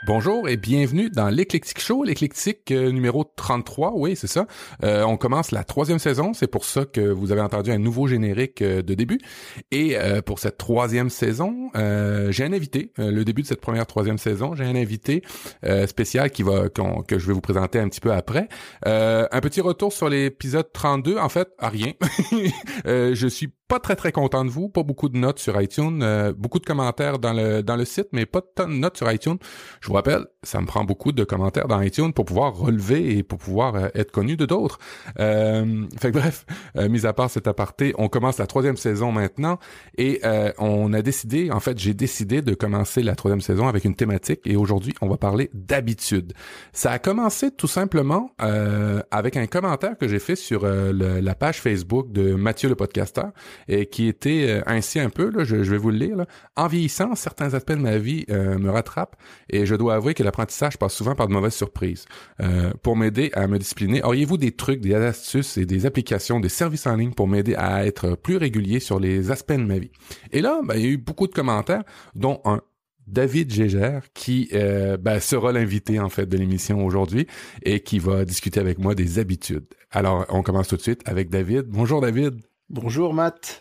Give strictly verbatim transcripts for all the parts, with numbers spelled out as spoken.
Bonjour et bienvenue dans l'Éclectique Show, l'Éclectique euh, numéro trente-trois, oui c'est ça. Euh, on commence la troisième saison, c'est pour ça que vous avez entendu un nouveau générique euh, de début. Et euh, pour cette troisième saison, euh, j'ai un invité, euh, le début de cette première troisième saison, j'ai un invité euh, spécial qui va qu'on, que je vais vous présenter un petit peu après. Euh, un petit retour sur l'épisode trente-deux, en fait, à rien. euh, je suis pas très très content de vous, pas beaucoup de notes sur iTunes, euh, beaucoup de commentaires dans le dans le site, mais pas tant de notes sur iTunes. Je vous rappelle, ça me prend beaucoup de commentaires dans iTunes pour pouvoir relever et pour pouvoir euh, être connu de d'autres. Euh, fait que bref, euh, mis à part cet aparté, on commence la troisième saison maintenant et euh, on a décidé, en fait, j'ai décidé de commencer la troisième saison avec une thématique et aujourd'hui, on va parler d'habitude. Ça a commencé tout simplement euh, avec un commentaire que j'ai fait sur euh, le, la page Facebook de Mathieu le podcasteur et qui était euh, ainsi un peu, là, je, je vais vous le lire, là. En vieillissant, certains aspects de ma vie euh, me rattrapent et je dois avouer que l'apprentissage passe souvent par de mauvaises surprises. Euh, pour m'aider à me discipliner, auriez-vous des trucs, des astuces et des applications, des services en ligne pour m'aider à être plus régulier sur les aspects de ma vie? Et là, ben, il y a eu beaucoup de commentaires, dont un David Gégère, qui euh, ben, sera l'invité en fait de l'émission aujourd'hui et qui va discuter avec moi des habitudes. Alors, on commence tout de suite avec David. Bonjour David. Bonjour Matt.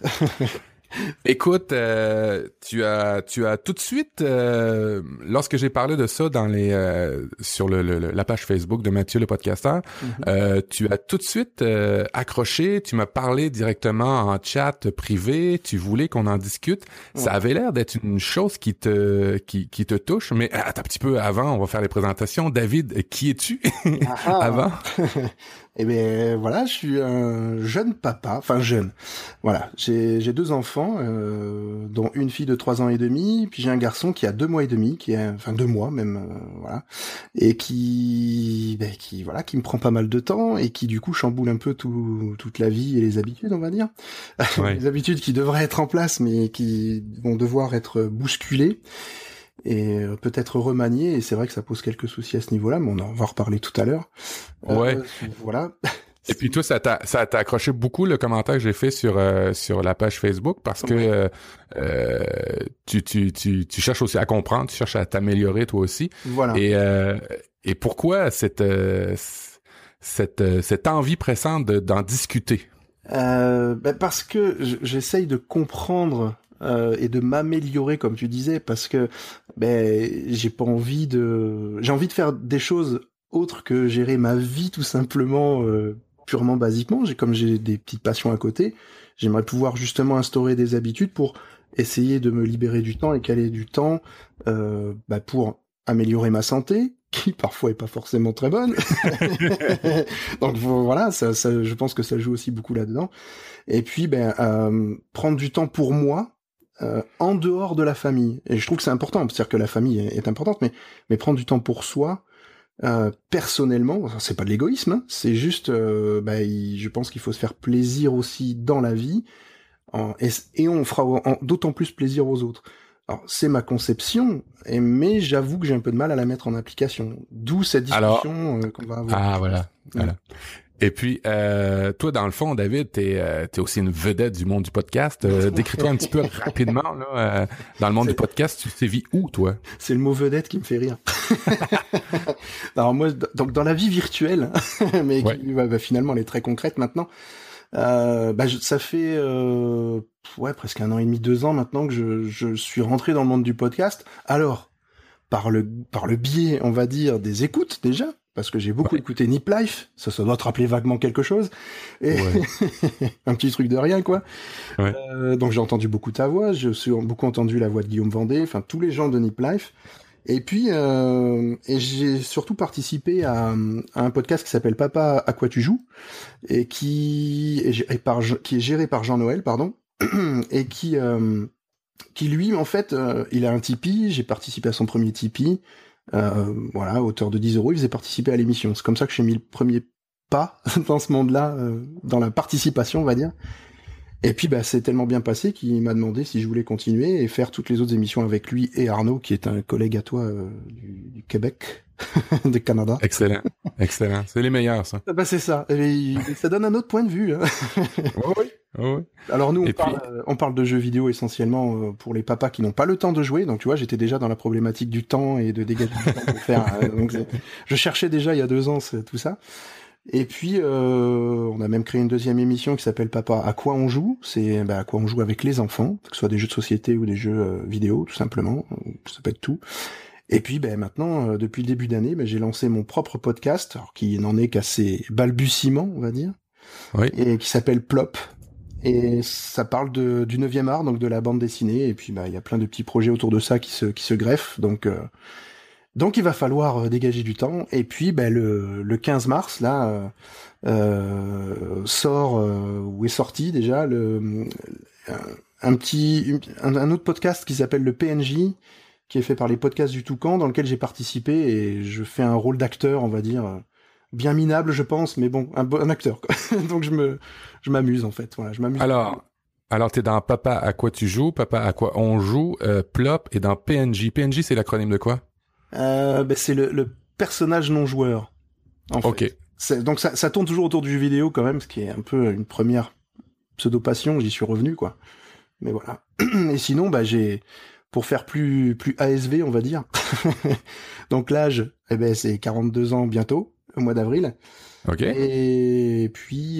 Écoute, euh, tu as tu as tout de suite, euh, lorsque j'ai parlé de ça dans les euh, sur le, le, la page Facebook de Mathieu le podcasteur, mm-hmm. euh, tu as tout de suite euh, accroché, tu m'as parlé directement en chat privé, tu voulais qu'on en discute. Ouais. Ça avait l'air d'être une chose qui te qui, qui te touche, mais attends un petit peu avant, on va faire les présentations. David, qui es-tu avant? Eh bien, voilà, je suis un jeune papa, enfin jeune. Voilà, j'ai j'ai deux enfants, euh, dont une fille de trois ans et demi, puis j'ai un garçon qui a deux mois et demi, qui est, enfin deux mois même, euh, voilà, et qui, ben, qui, voilà, qui me prend pas mal de temps et qui du coup chamboule un peu tout, toute la vie et les habitudes, on va dire. Ouais. Les habitudes qui devraient être en place, mais qui vont devoir être bousculées et peut-être remanié, et c'est vrai que ça pose quelques soucis à ce niveau-là, mais on en va reparler tout à l'heure. Ouais. Euh, voilà. Et puis toi, ça t'a, ça t'a accroché beaucoup le commentaire que j'ai fait sur euh, sur la page Facebook parce que ouais. euh, euh, tu, tu tu tu cherches aussi à comprendre, tu cherches à t'améliorer toi aussi. Voilà. Et euh, et pourquoi cette euh, cette cette envie pressante de, d'en discuter? Euh, ben parce que j'essaye de comprendre. Euh, et de m'améliorer comme tu disais, parce que ben j'ai pas envie de j'ai envie de faire des choses autres que gérer ma vie tout simplement, euh, purement basiquement. J'ai comme j'ai des petites passions à côté, j'aimerais pouvoir justement instaurer des habitudes pour essayer de me libérer du temps et caler du temps euh, bah, pour améliorer ma santé, qui parfois est pas forcément très bonne. Donc voilà, ça, ça, je pense que ça joue aussi beaucoup là-dedans. Et puis ben euh, prendre du temps pour moi. Euh, en dehors de la famille, et je trouve que c'est important, c'est-à-dire que la famille est, est importante, mais mais prendre du temps pour soi, euh, personnellement, c'est pas de l'égoïsme, hein, c'est juste, euh, bah, il, je pense qu'il faut se faire plaisir aussi dans la vie, en, et, et on fera en, d'autant plus plaisir aux autres. Alors c'est ma conception, et, mais j'avoue que j'ai un peu de mal à la mettre en application, d'où cette discussion Alors, euh, qu'on va avoir. Ah voilà, ouais. voilà. Et puis, euh, toi, dans le fond, David, t'es, euh, t'es aussi une vedette du monde du podcast. Euh, décris-toi un petit peu rapidement là, euh, dans le monde c'est... du podcast. Tu sévis où, toi? C'est le mot vedette qui me fait rire. Alors moi, donc dans la vie virtuelle, mais qui, ouais. bah, bah, finalement, elle est très concrète maintenant. Euh, bah, je, ça fait euh, ouais presque un an et demi, deux ans maintenant que je, je suis rentré dans le monde du podcast. Alors, par le par le biais, on va dire, des écoutes déjà. Parce que j'ai beaucoup ouais. écouté Nip Life, ça, ça doit te rappeler vaguement quelque chose, et ouais. un petit truc de rien, quoi. Ouais. Euh, donc j'ai entendu beaucoup ta voix, j'ai aussi beaucoup entendu la voix de Guillaume Vendée, enfin tous les gens de Nip Life, et puis euh, et j'ai surtout participé à, à un podcast qui s'appelle Papa à quoi tu joues, et qui est, par, qui est géré par Jean-Noël, pardon, et qui euh, qui lui, en fait, euh, il a un Tipeee, j'ai participé à son premier Tipeee. Euh, voilà, à hauteur de dix euros, il faisait participer à l'émission. C'est comme ça que j'ai mis le premier pas dans ce monde-là, euh, dans la participation, on va dire. Et puis, bah, c'est tellement bien passé qu'il m'a demandé si je voulais continuer et faire toutes les autres émissions avec lui et Arnaud, qui est un collègue à toi euh, du, du Québec, du Canada. Excellent, excellent. C'est les meilleurs, ça. Bah, c'est ça. Et ça donne un autre point de vue. Hein. Oui, oui. Oh oui. Alors nous, on Et parle, puis... euh, on parle de jeux vidéo essentiellement euh, pour les papas qui n'ont pas le temps de jouer. Donc tu vois, j'étais déjà dans la problématique du temps et de dégager du temps pour faire. Euh, donc je cherchais déjà il y a deux ans tout ça. Et puis euh, on a même créé une deuxième émission qui s'appelle Papa, à quoi on joue. C'est bah, à quoi on joue avec les enfants, que ce soit des jeux de société ou des jeux euh, vidéo, tout simplement. Ça peut être tout. Et puis ben maintenant, euh, depuis le début d'année, ben, j'ai lancé mon propre podcast, alors qui n'en est qu'à ses balbutiements, on va dire, Oui. et qui s'appelle Plop. Et ça parle de, du neuvième art, donc de la bande dessinée, et puis bah il y a plein de petits projets autour de ça qui se qui se greffent, donc euh, donc il va falloir euh, dégager du temps. Et puis bah, le le quinze mars là euh, euh, sort euh, ou est sorti déjà le un, un petit un, un autre podcast qui s'appelle le P N J, qui est fait par les podcasts du Toucan, dans lequel j'ai participé et je fais un rôle d'acteur, on va dire. Euh, bien minable, je pense, mais bon, un bon acteur, quoi. Donc je me, je m'amuse en fait. Voilà, je m'amuse. Alors, alors t'es dans Papa à quoi tu joues, Papa à quoi on joue, euh, Plop et dans P N J. P N J, c'est l'acronyme de quoi? Euh, ben, c'est le, le personnage non joueur. En fait. Ok. C'est, donc ça, ça tourne toujours autour du jeu vidéo quand même, ce qui est un peu une première pseudo passion. J'y suis revenu, quoi. Mais voilà. Et sinon, bah j'ai, pour faire plus plus A S V, on va dire. Donc l'âge, eh ben c'est quarante-deux ans bientôt. Au mois d'avril. Ok. Et puis,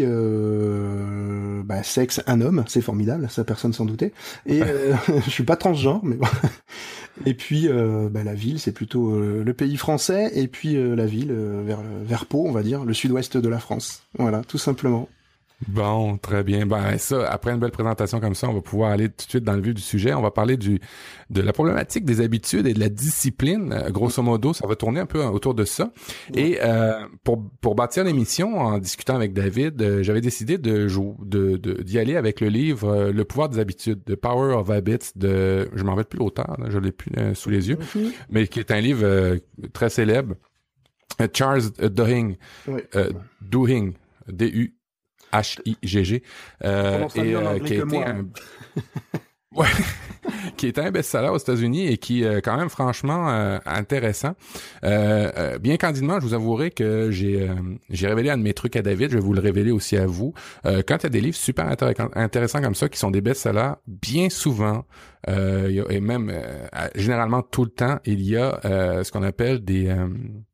euh, bah, sexe, un homme, c'est formidable, ça personne s'en doutait. Et euh, je suis pas transgenre, mais bon. Et puis, euh, bah, la ville, c'est plutôt euh, le pays français, et puis euh, la ville euh, vers vers Pau, on va dire, le sud-ouest de la France. Voilà, tout simplement. Bon, très bien. Ben ça, après une belle présentation comme ça, on va pouvoir aller tout de suite dans le vif du sujet. On va parler du de la problématique des habitudes et de la discipline. Euh, grosso modo, ça va tourner un peu autour de ça. Ouais. Et euh, pour pour bâtir l'émission, en discutant avec David, euh, j'avais décidé de jou- de de d'y aller avec le livre euh, Le pouvoir des habitudes, The Power of Habits de, je m'en rappelle plus l'auteur, là, je l'ai plus euh, sous les yeux, mm-hmm. mais qui est un livre euh, très célèbre. Euh, Charles Duhigg, ouais. euh, Duhigg, D U H I G G, euh, et euh, qui a été moi. un ouais, qui est un best-seller aux États-Unis et qui est quand même franchement euh, intéressant. Euh, euh, bien candidement, je vous avouerai que j'ai euh, j'ai révélé un de mes trucs à David, je vais vous le révéler aussi à vous. Euh, quand il y a des livres super intér- intéressants comme ça qui sont des best-sellers, bien souvent euh, y a, et même euh, généralement tout le temps, il y a euh, ce qu'on appelle des euh,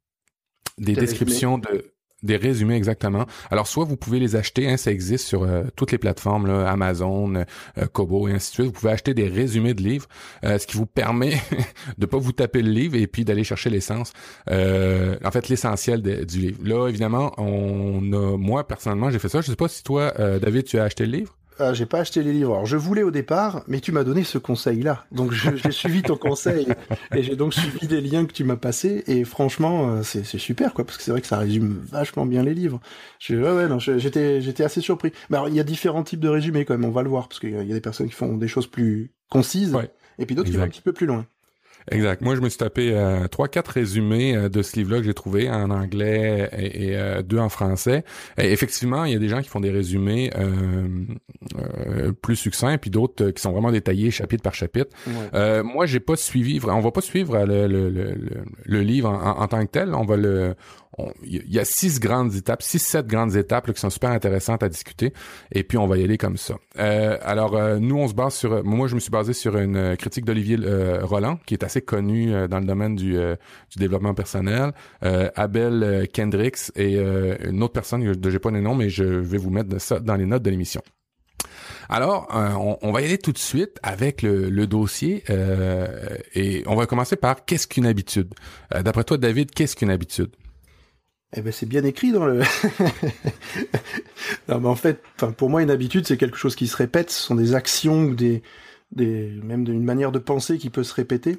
des T'as descriptions résumé. de Des résumés, exactement. Alors, soit vous pouvez les acheter, hein, ça existe sur euh, toutes les plateformes, là, Amazon, euh, Kobo et ainsi de suite. Vous pouvez acheter des résumés de livres, euh, ce qui vous permet de pas vous taper le livre et puis d'aller chercher l'essence. Euh, en fait, l'essentiel de, du livre. Là, évidemment, on a, moi, personnellement, j'ai fait ça. Je sais pas si toi, euh, David, tu as acheté le livre? Ah, j'ai pas acheté les livres. Alors, je voulais au départ, mais tu m'as donné ce conseil-là. Donc, je, j'ai suivi ton conseil et j'ai donc suivi des liens que tu m'as passés. Et franchement, c'est, c'est super, quoi, parce que c'est vrai que ça résume vachement bien les livres. Je, ouais, ouais, non, je, j'étais, j'étais assez surpris. Mais alors, il y a différents types de résumés, quand même. On va le voir, parce qu'il y a, il y a des personnes qui font des choses plus concises, ouais, et puis d'autres exact. Qui vont un petit peu plus loin. Exact. Moi, je me suis tapé euh, trois, quatre résumés euh, de ce livre-là que j'ai trouvé en anglais et, et euh, deux en français. Et effectivement, il y a des gens qui font des résumés euh, euh, plus succincts, puis d'autres euh, qui sont vraiment détaillés chapitre par chapitre. Ouais. Euh, moi, j'ai pas suivi. On va pas suivre le, le, le, le livre en, en tant que tel. On va le il y a six grandes étapes, six, sept grandes étapes là, qui sont super intéressantes à discuter. Et puis, on va y aller comme ça. Euh, alors, euh, nous, on se base sur... Moi, je me suis basé sur une critique d'Olivier euh, Roland, qui est assez connu euh, dans le domaine du, euh, du développement personnel. Euh, Abel Kendricks et euh, une autre personne, je n'ai pas les noms, mais je vais vous mettre ça dans les notes de l'émission. Alors, euh, on, on va y aller tout de suite avec le, le dossier euh, et on va commencer par qu'est-ce qu'une habitude? Euh, d'après toi, David, qu'est-ce qu'une habitude? Eh ben c'est bien écrit dans le. Non mais en fait, enfin pour moi une habitude c'est quelque chose qui se répète, ce sont des actions ou des des même une manière de penser qui peut se répéter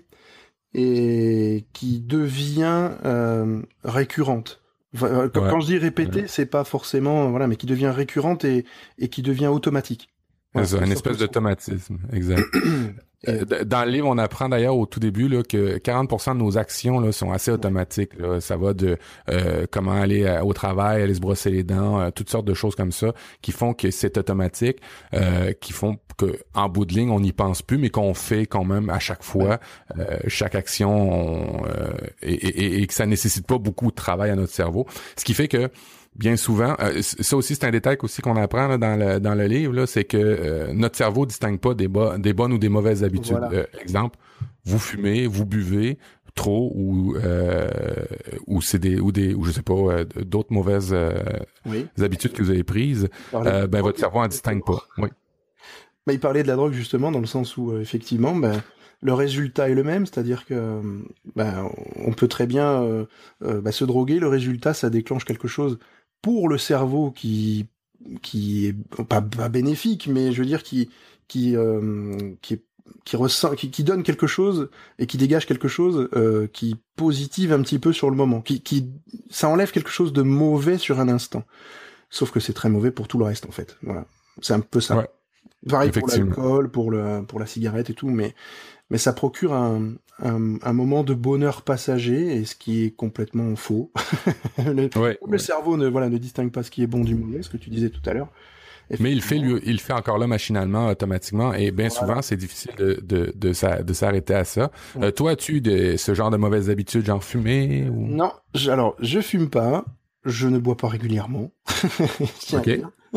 et qui devient euh, récurrente. Enfin, quand, ouais. quand je dis répéter, ouais. c'est pas forcément voilà, mais qui devient récurrente et et qui devient automatique. Voilà, c'est une espèce d'automatisme, exact. Euh, dans le livre, on apprend d'ailleurs au tout début là, que quarante pour cent de nos actions là, sont assez automatiques. Là. Ça va de euh, comment aller à, au travail, aller se brosser les dents, euh, toutes sortes de choses comme ça qui font que c'est automatique, euh, qui font que en bout de ligne, on n'y pense plus, mais qu'on fait quand même à chaque fois, euh, chaque action, on, euh, et, et, et que ça nécessite pas beaucoup de travail à notre cerveau. Ce qui fait que bien souvent, euh, ça aussi c'est un détail aussi qu'on apprend là, dans le dans le livre, là, c'est que euh, notre cerveau distingue pas des, bo- des bonnes ou des mauvaises habitudes. Voilà. Euh, exemple, vous fumez, vous buvez trop ou euh, ou c'est des ou des ou je sais pas euh, d'autres mauvaises euh, Oui. habitudes que vous avez prises, euh, ben votre cerveau en distingue pas. Oui. Bah, il parlait de la drogue justement dans le sens où euh, effectivement ben, le résultat est le même, c'est-à-dire que ben, on peut très bien euh, euh, ben, se droguer, le résultat ça déclenche quelque chose pour le cerveau qui qui est pas, pas bénéfique, mais je veux dire qui qui euh, qui est qui ressent, qui, qui donne quelque chose et qui dégage quelque chose euh, qui positive un petit peu sur le moment, qui, qui ça enlève quelque chose de mauvais sur un instant. Sauf que c'est très mauvais pour tout le reste en fait. Voilà, c'est un peu ça. Ouais. Pareil pour l'alcool, pour le pour la cigarette et tout, mais mais ça procure un un, un moment de bonheur passager et ce qui est complètement faux. le, ouais, le ouais. cerveau ne voilà ne distingue pas ce qui est bon du mauvais, ce que tu disais tout à l'heure. Mais il fait lui, il fait encore là machinalement, automatiquement, et bien voilà. souvent c'est difficile de de de, s'a, de s'arrêter à ça. Ouais. Euh, toi, as-tu de ce genre de mauvaises habitudes, genre fumer ou... Non, je, alors je fume pas, je ne bois pas régulièrement. Ok.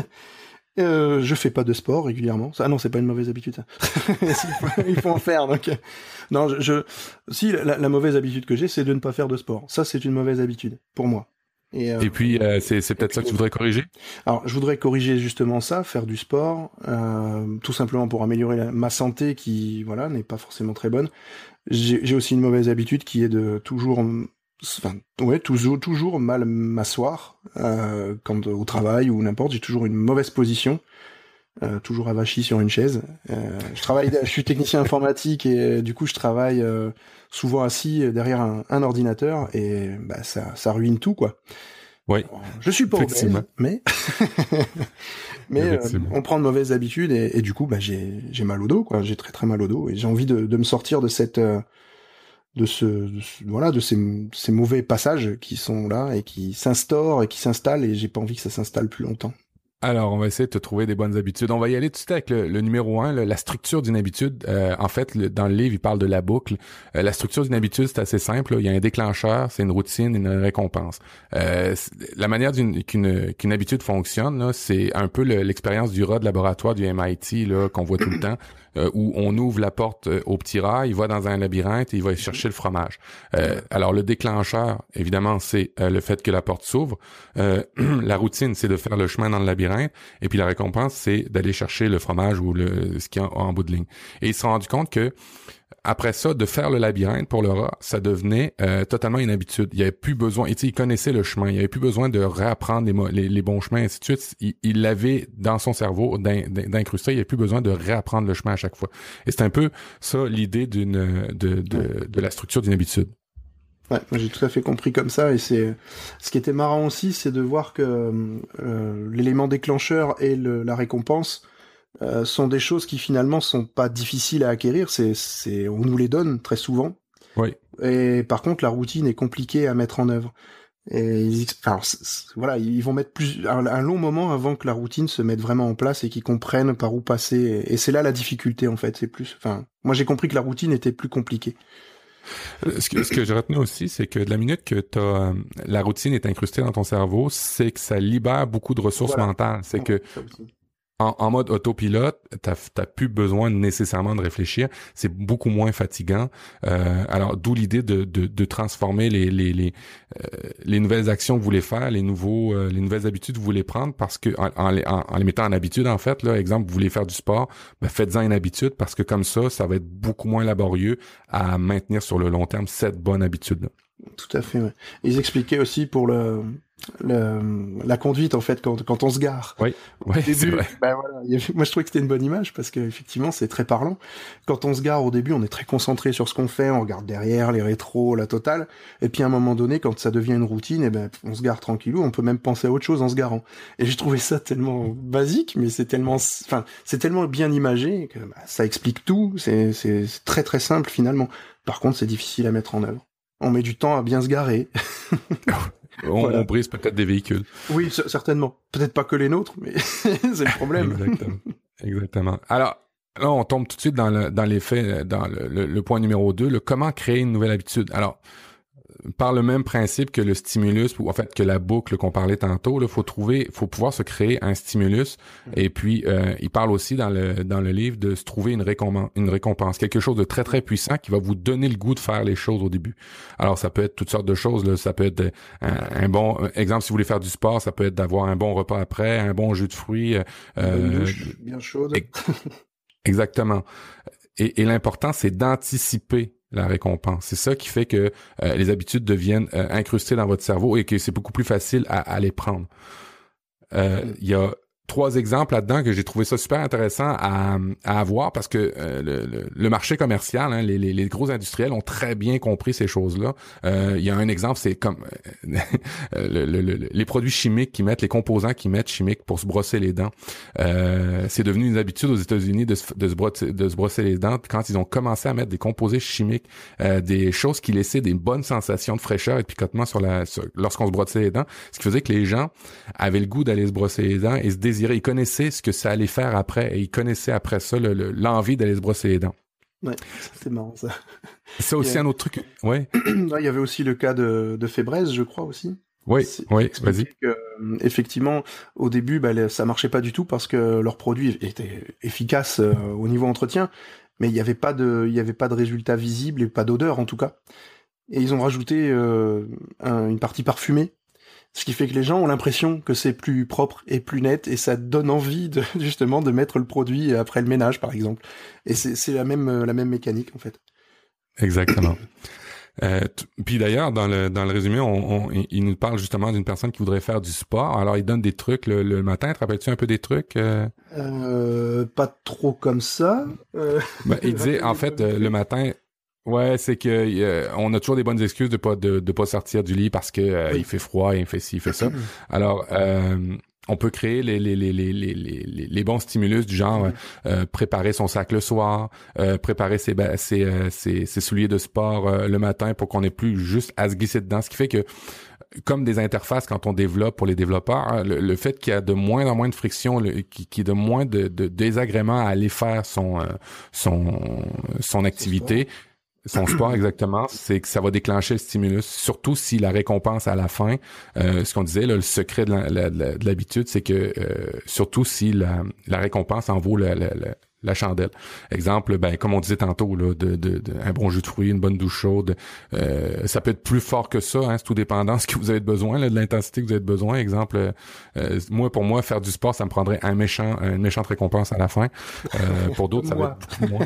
Euh, je fais pas de sport régulièrement. Ah non, c'est pas une mauvaise habitude. Ça. il, faut, il faut en faire. Donc, non, je, je... si la, la mauvaise habitude que j'ai, c'est de ne pas faire de sport. Ça, c'est une mauvaise habitude pour moi. Et, euh, et puis, euh, c'est, c'est peut-être ça que tu voudrais corriger. Alors, je voudrais corriger justement ça, faire du sport, euh, tout simplement pour améliorer la, ma santé, qui, voilà, n'est pas forcément très bonne. J'ai, j'ai aussi une mauvaise habitude qui est de toujours Enfin, ouais, toujours, toujours mal m'asseoir euh, quand au travail ou n'importe. J'ai toujours une mauvaise position, euh, toujours avachi sur une chaise. Euh, je travaille, je suis technicien informatique et du coup je travaille euh, souvent assis derrière un, un ordinateur et bah ça, ça ruine tout quoi. Oui. Alors, je suis pas obèse, mais mais euh, on prend de mauvaises habitudes et, et du coup bah j'ai j'ai mal au dos quoi. J'ai très très mal au dos et j'ai envie de, de me sortir de cette euh, de ce, de ce voilà de ces, ces mauvais passages qui sont là et qui s'instaurent et qui s'installent et j'ai pas envie que ça s'installe plus longtemps. Alors, on va essayer de te trouver des bonnes habitudes. On va y aller tout de suite avec le, le numéro un, le, la structure d'une habitude. Euh, en fait, le, dans le livre, il parle de la boucle. Euh, la structure d'une habitude, c'est assez simple. Là. Il y a un déclencheur, c'est une routine, une récompense. Euh, la manière d'une, qu'une, qu'une habitude fonctionne, là, c'est un peu le, l'expérience du rat de laboratoire du M I T là, qu'on voit tout le temps. Euh, où on ouvre la porte euh, au petit rat, il va dans un labyrinthe et il va chercher le fromage. Euh, alors, le déclencheur, évidemment, c'est euh, le fait que la porte s'ouvre. Euh, la routine, c'est de faire le chemin dans le labyrinthe. Et puis, la récompense, c'est d'aller chercher le fromage ou le ce qu'il y a en, en bout de ligne. Et il s'est rendu compte que après ça, de faire le labyrinthe pour le rat, ça devenait euh, totalement une habitude. Il n'y avait plus besoin, et il connaissait le chemin, il n'y avait plus besoin de réapprendre les, les, les bons chemins, et ainsi de suite. Il, il l'avait dans son cerveau d'in, d'incrusté, il n'y avait plus besoin de réapprendre le chemin à chaque fois. Et c'est un peu ça l'idée d'une de, de, de la structure d'une habitude. Ouais, j'ai tout à fait compris comme ça, et c'est ce qui était marrant aussi, c'est de voir que euh, l'élément déclencheur et le, la récompense Euh, sont des choses qui finalement sont pas difficiles à acquérir, c'est, c'est, on nous les donne très souvent. Oui. Et par contre, la routine est compliquée à mettre en œuvre. Et ils, enfin, c'est, c'est, voilà, ils vont mettre plus un, un long moment avant que la routine se mette vraiment en place et qu'ils comprennent par où passer. Et c'est là la difficulté en fait. C'est plus, enfin, moi j'ai compris que la routine était plus compliquée. Ce que, ce que j'ai retenu aussi, c'est que de la minute que t'as, euh, la routine est incrustée dans ton cerveau, c'est que ça libère beaucoup de ressources voilà. mentales. C'est ouais, que En, en mode autopilote, t'as, t'as plus besoin nécessairement de réfléchir. C'est beaucoup moins fatigant. Euh, alors, d'où l'idée de, de, de transformer les les les, euh, les nouvelles actions que vous voulez faire, les nouveaux euh, les nouvelles habitudes que vous voulez prendre, parce que en, en, en, en les mettant en habitude, en fait, là, exemple, vous voulez faire du sport, ben faites-en une habitude parce que comme ça, ça va être beaucoup moins laborieux à maintenir sur le long terme cette bonne habitude-là. Tout à fait. Ouais. Ils expliquaient aussi pour le Le, la conduite en fait quand quand on se gare. Oui, oui début, c'est vrai. Ben voilà, moi je trouvais que c'était une bonne image parce que effectivement c'est très parlant. Quand on se gare au début, on est très concentré sur ce qu'on fait, on regarde derrière, les rétros, la totale. Et puis à un moment donné, quand ça devient une routine, et ben on se gare tranquillou, on peut même penser à autre chose en se garant. Et j'ai trouvé ça tellement basique, mais c'est tellement, enfin c'est tellement bien imagé que bah, ça explique tout. C'est c'est très très simple finalement. Par contre, c'est difficile à mettre en œuvre. On met du temps à bien se garer. On, voilà. on brise peut-être des véhicules. Oui, c- certainement. Peut-être pas que les nôtres, mais c'est le problème. Exactement. Exactement. Alors, là, on tombe tout de suite dans, le, dans les faits, dans le, le, le point numéro deux, le comment créer une nouvelle habitude. Alors, par le même principe que le stimulus, ou en fait que la boucle qu'on parlait tantôt, il faut trouver, faut pouvoir se créer un stimulus. Mmh. Et puis, euh, il parle aussi dans le dans le livre de se trouver une récompense, une récompense, quelque chose de très très puissant qui va vous donner le goût de faire les choses au début. Alors, ça peut être toutes sortes de choses. Là. Ça peut être un, un bon exemple si vous voulez faire du sport, ça peut être d'avoir un bon repas après, un bon jus de fruits, euh, une douche bien chaude. Exactement. Et, et l'important, c'est d'anticiper la récompense. C'est ça qui fait que euh, les habitudes deviennent euh, incrustées dans votre cerveau et que c'est beaucoup plus facile à, à les prendre. Euh, il y a trois exemples là-dedans que j'ai trouvé ça super intéressant à, à avoir parce que euh, le, le, le marché commercial, hein, les, les, les gros industriels ont très bien compris ces choses-là. Euh, il y a un exemple, c'est comme euh, le, le, le, les produits chimiques qu'ils mettent, les composants qu'ils mettent chimiques pour se brosser les dents. Euh, c'est devenu une habitude aux États-Unis de se, de, se brosser, de se brosser les dents quand ils ont commencé à mettre des composés chimiques, euh, des choses qui laissaient des bonnes sensations de fraîcheur et de picotement sur la sur, lorsqu'on se brossait les dents, ce qui faisait que les gens avaient le goût d'aller se brosser les dents et se désirer. Ils connaissaient ce que ça allait faire après et ils connaissaient après ça le, le, l'envie d'aller se brosser les dents. Ouais, c'est marrant ça. C'est aussi un autre truc. Ouais. Il y avait aussi le cas de, de Fébreze, je crois aussi. Oui, c'est, oui, vas-y. Que, effectivement, au début, bah, ça marchait pas du tout parce que leurs produits étaient efficaces euh, au niveau entretien, mais il n'y avait pas de, il y avait pas de résultat visible et pas d'odeur en tout cas. Et ils ont rajouté euh, un, une partie parfumée. Ce qui fait que les gens ont l'impression que c'est plus propre et plus net, et ça donne envie de, justement de mettre le produit après le ménage, par exemple. Et c'est, c'est la même, la même mécanique, en fait. Exactement. euh, t- puis d'ailleurs, dans le, dans le résumé, on, on, il nous parle justement d'une personne qui voudrait faire du sport. Alors, il donne des trucs le, le matin. Te rappelles-tu un peu des trucs? Euh, euh pas trop comme ça. Euh... Ben, il disait, en fait, euh, le matin... Ouais, c'est que euh, on a toujours des bonnes excuses de pas de, de pas sortir du lit parce que euh, oui. il fait froid, il fait ci, il fait ça. Alors euh, on peut créer les les les les les les, les bons stimulus du genre mm-hmm. euh, préparer son sac le soir, euh, préparer ses ses, euh, ses ses souliers de sport euh, le matin pour qu'on ait plus juste à se glisser dedans, ce qui fait que comme des interfaces quand on développe pour les développeurs, hein, le, le fait qu'il y a de moins en moins de friction, le, qu'il y ait de moins de, de désagréments à aller faire son euh, son son activité. Son sport, exactement, c'est que ça va déclencher le stimulus, surtout si la récompense à la fin, euh, ce qu'on disait, là, le secret de, la, la, la, de l'habitude, c'est que euh, surtout si la, la récompense en vaut la, la, la, la chandelle. Exemple, ben comme on disait tantôt, là, de, de, de un bon jus de fruits, une bonne douche chaude, euh, ça peut être plus fort que ça, hein, c'est tout dépendant de ce que vous avez besoin, là, de l'intensité que vous avez besoin. Exemple, euh, moi pour moi faire du sport, ça me prendrait un méchant, une méchante récompense à la fin. Euh, pour d'autres, ça va être beaucoup moins.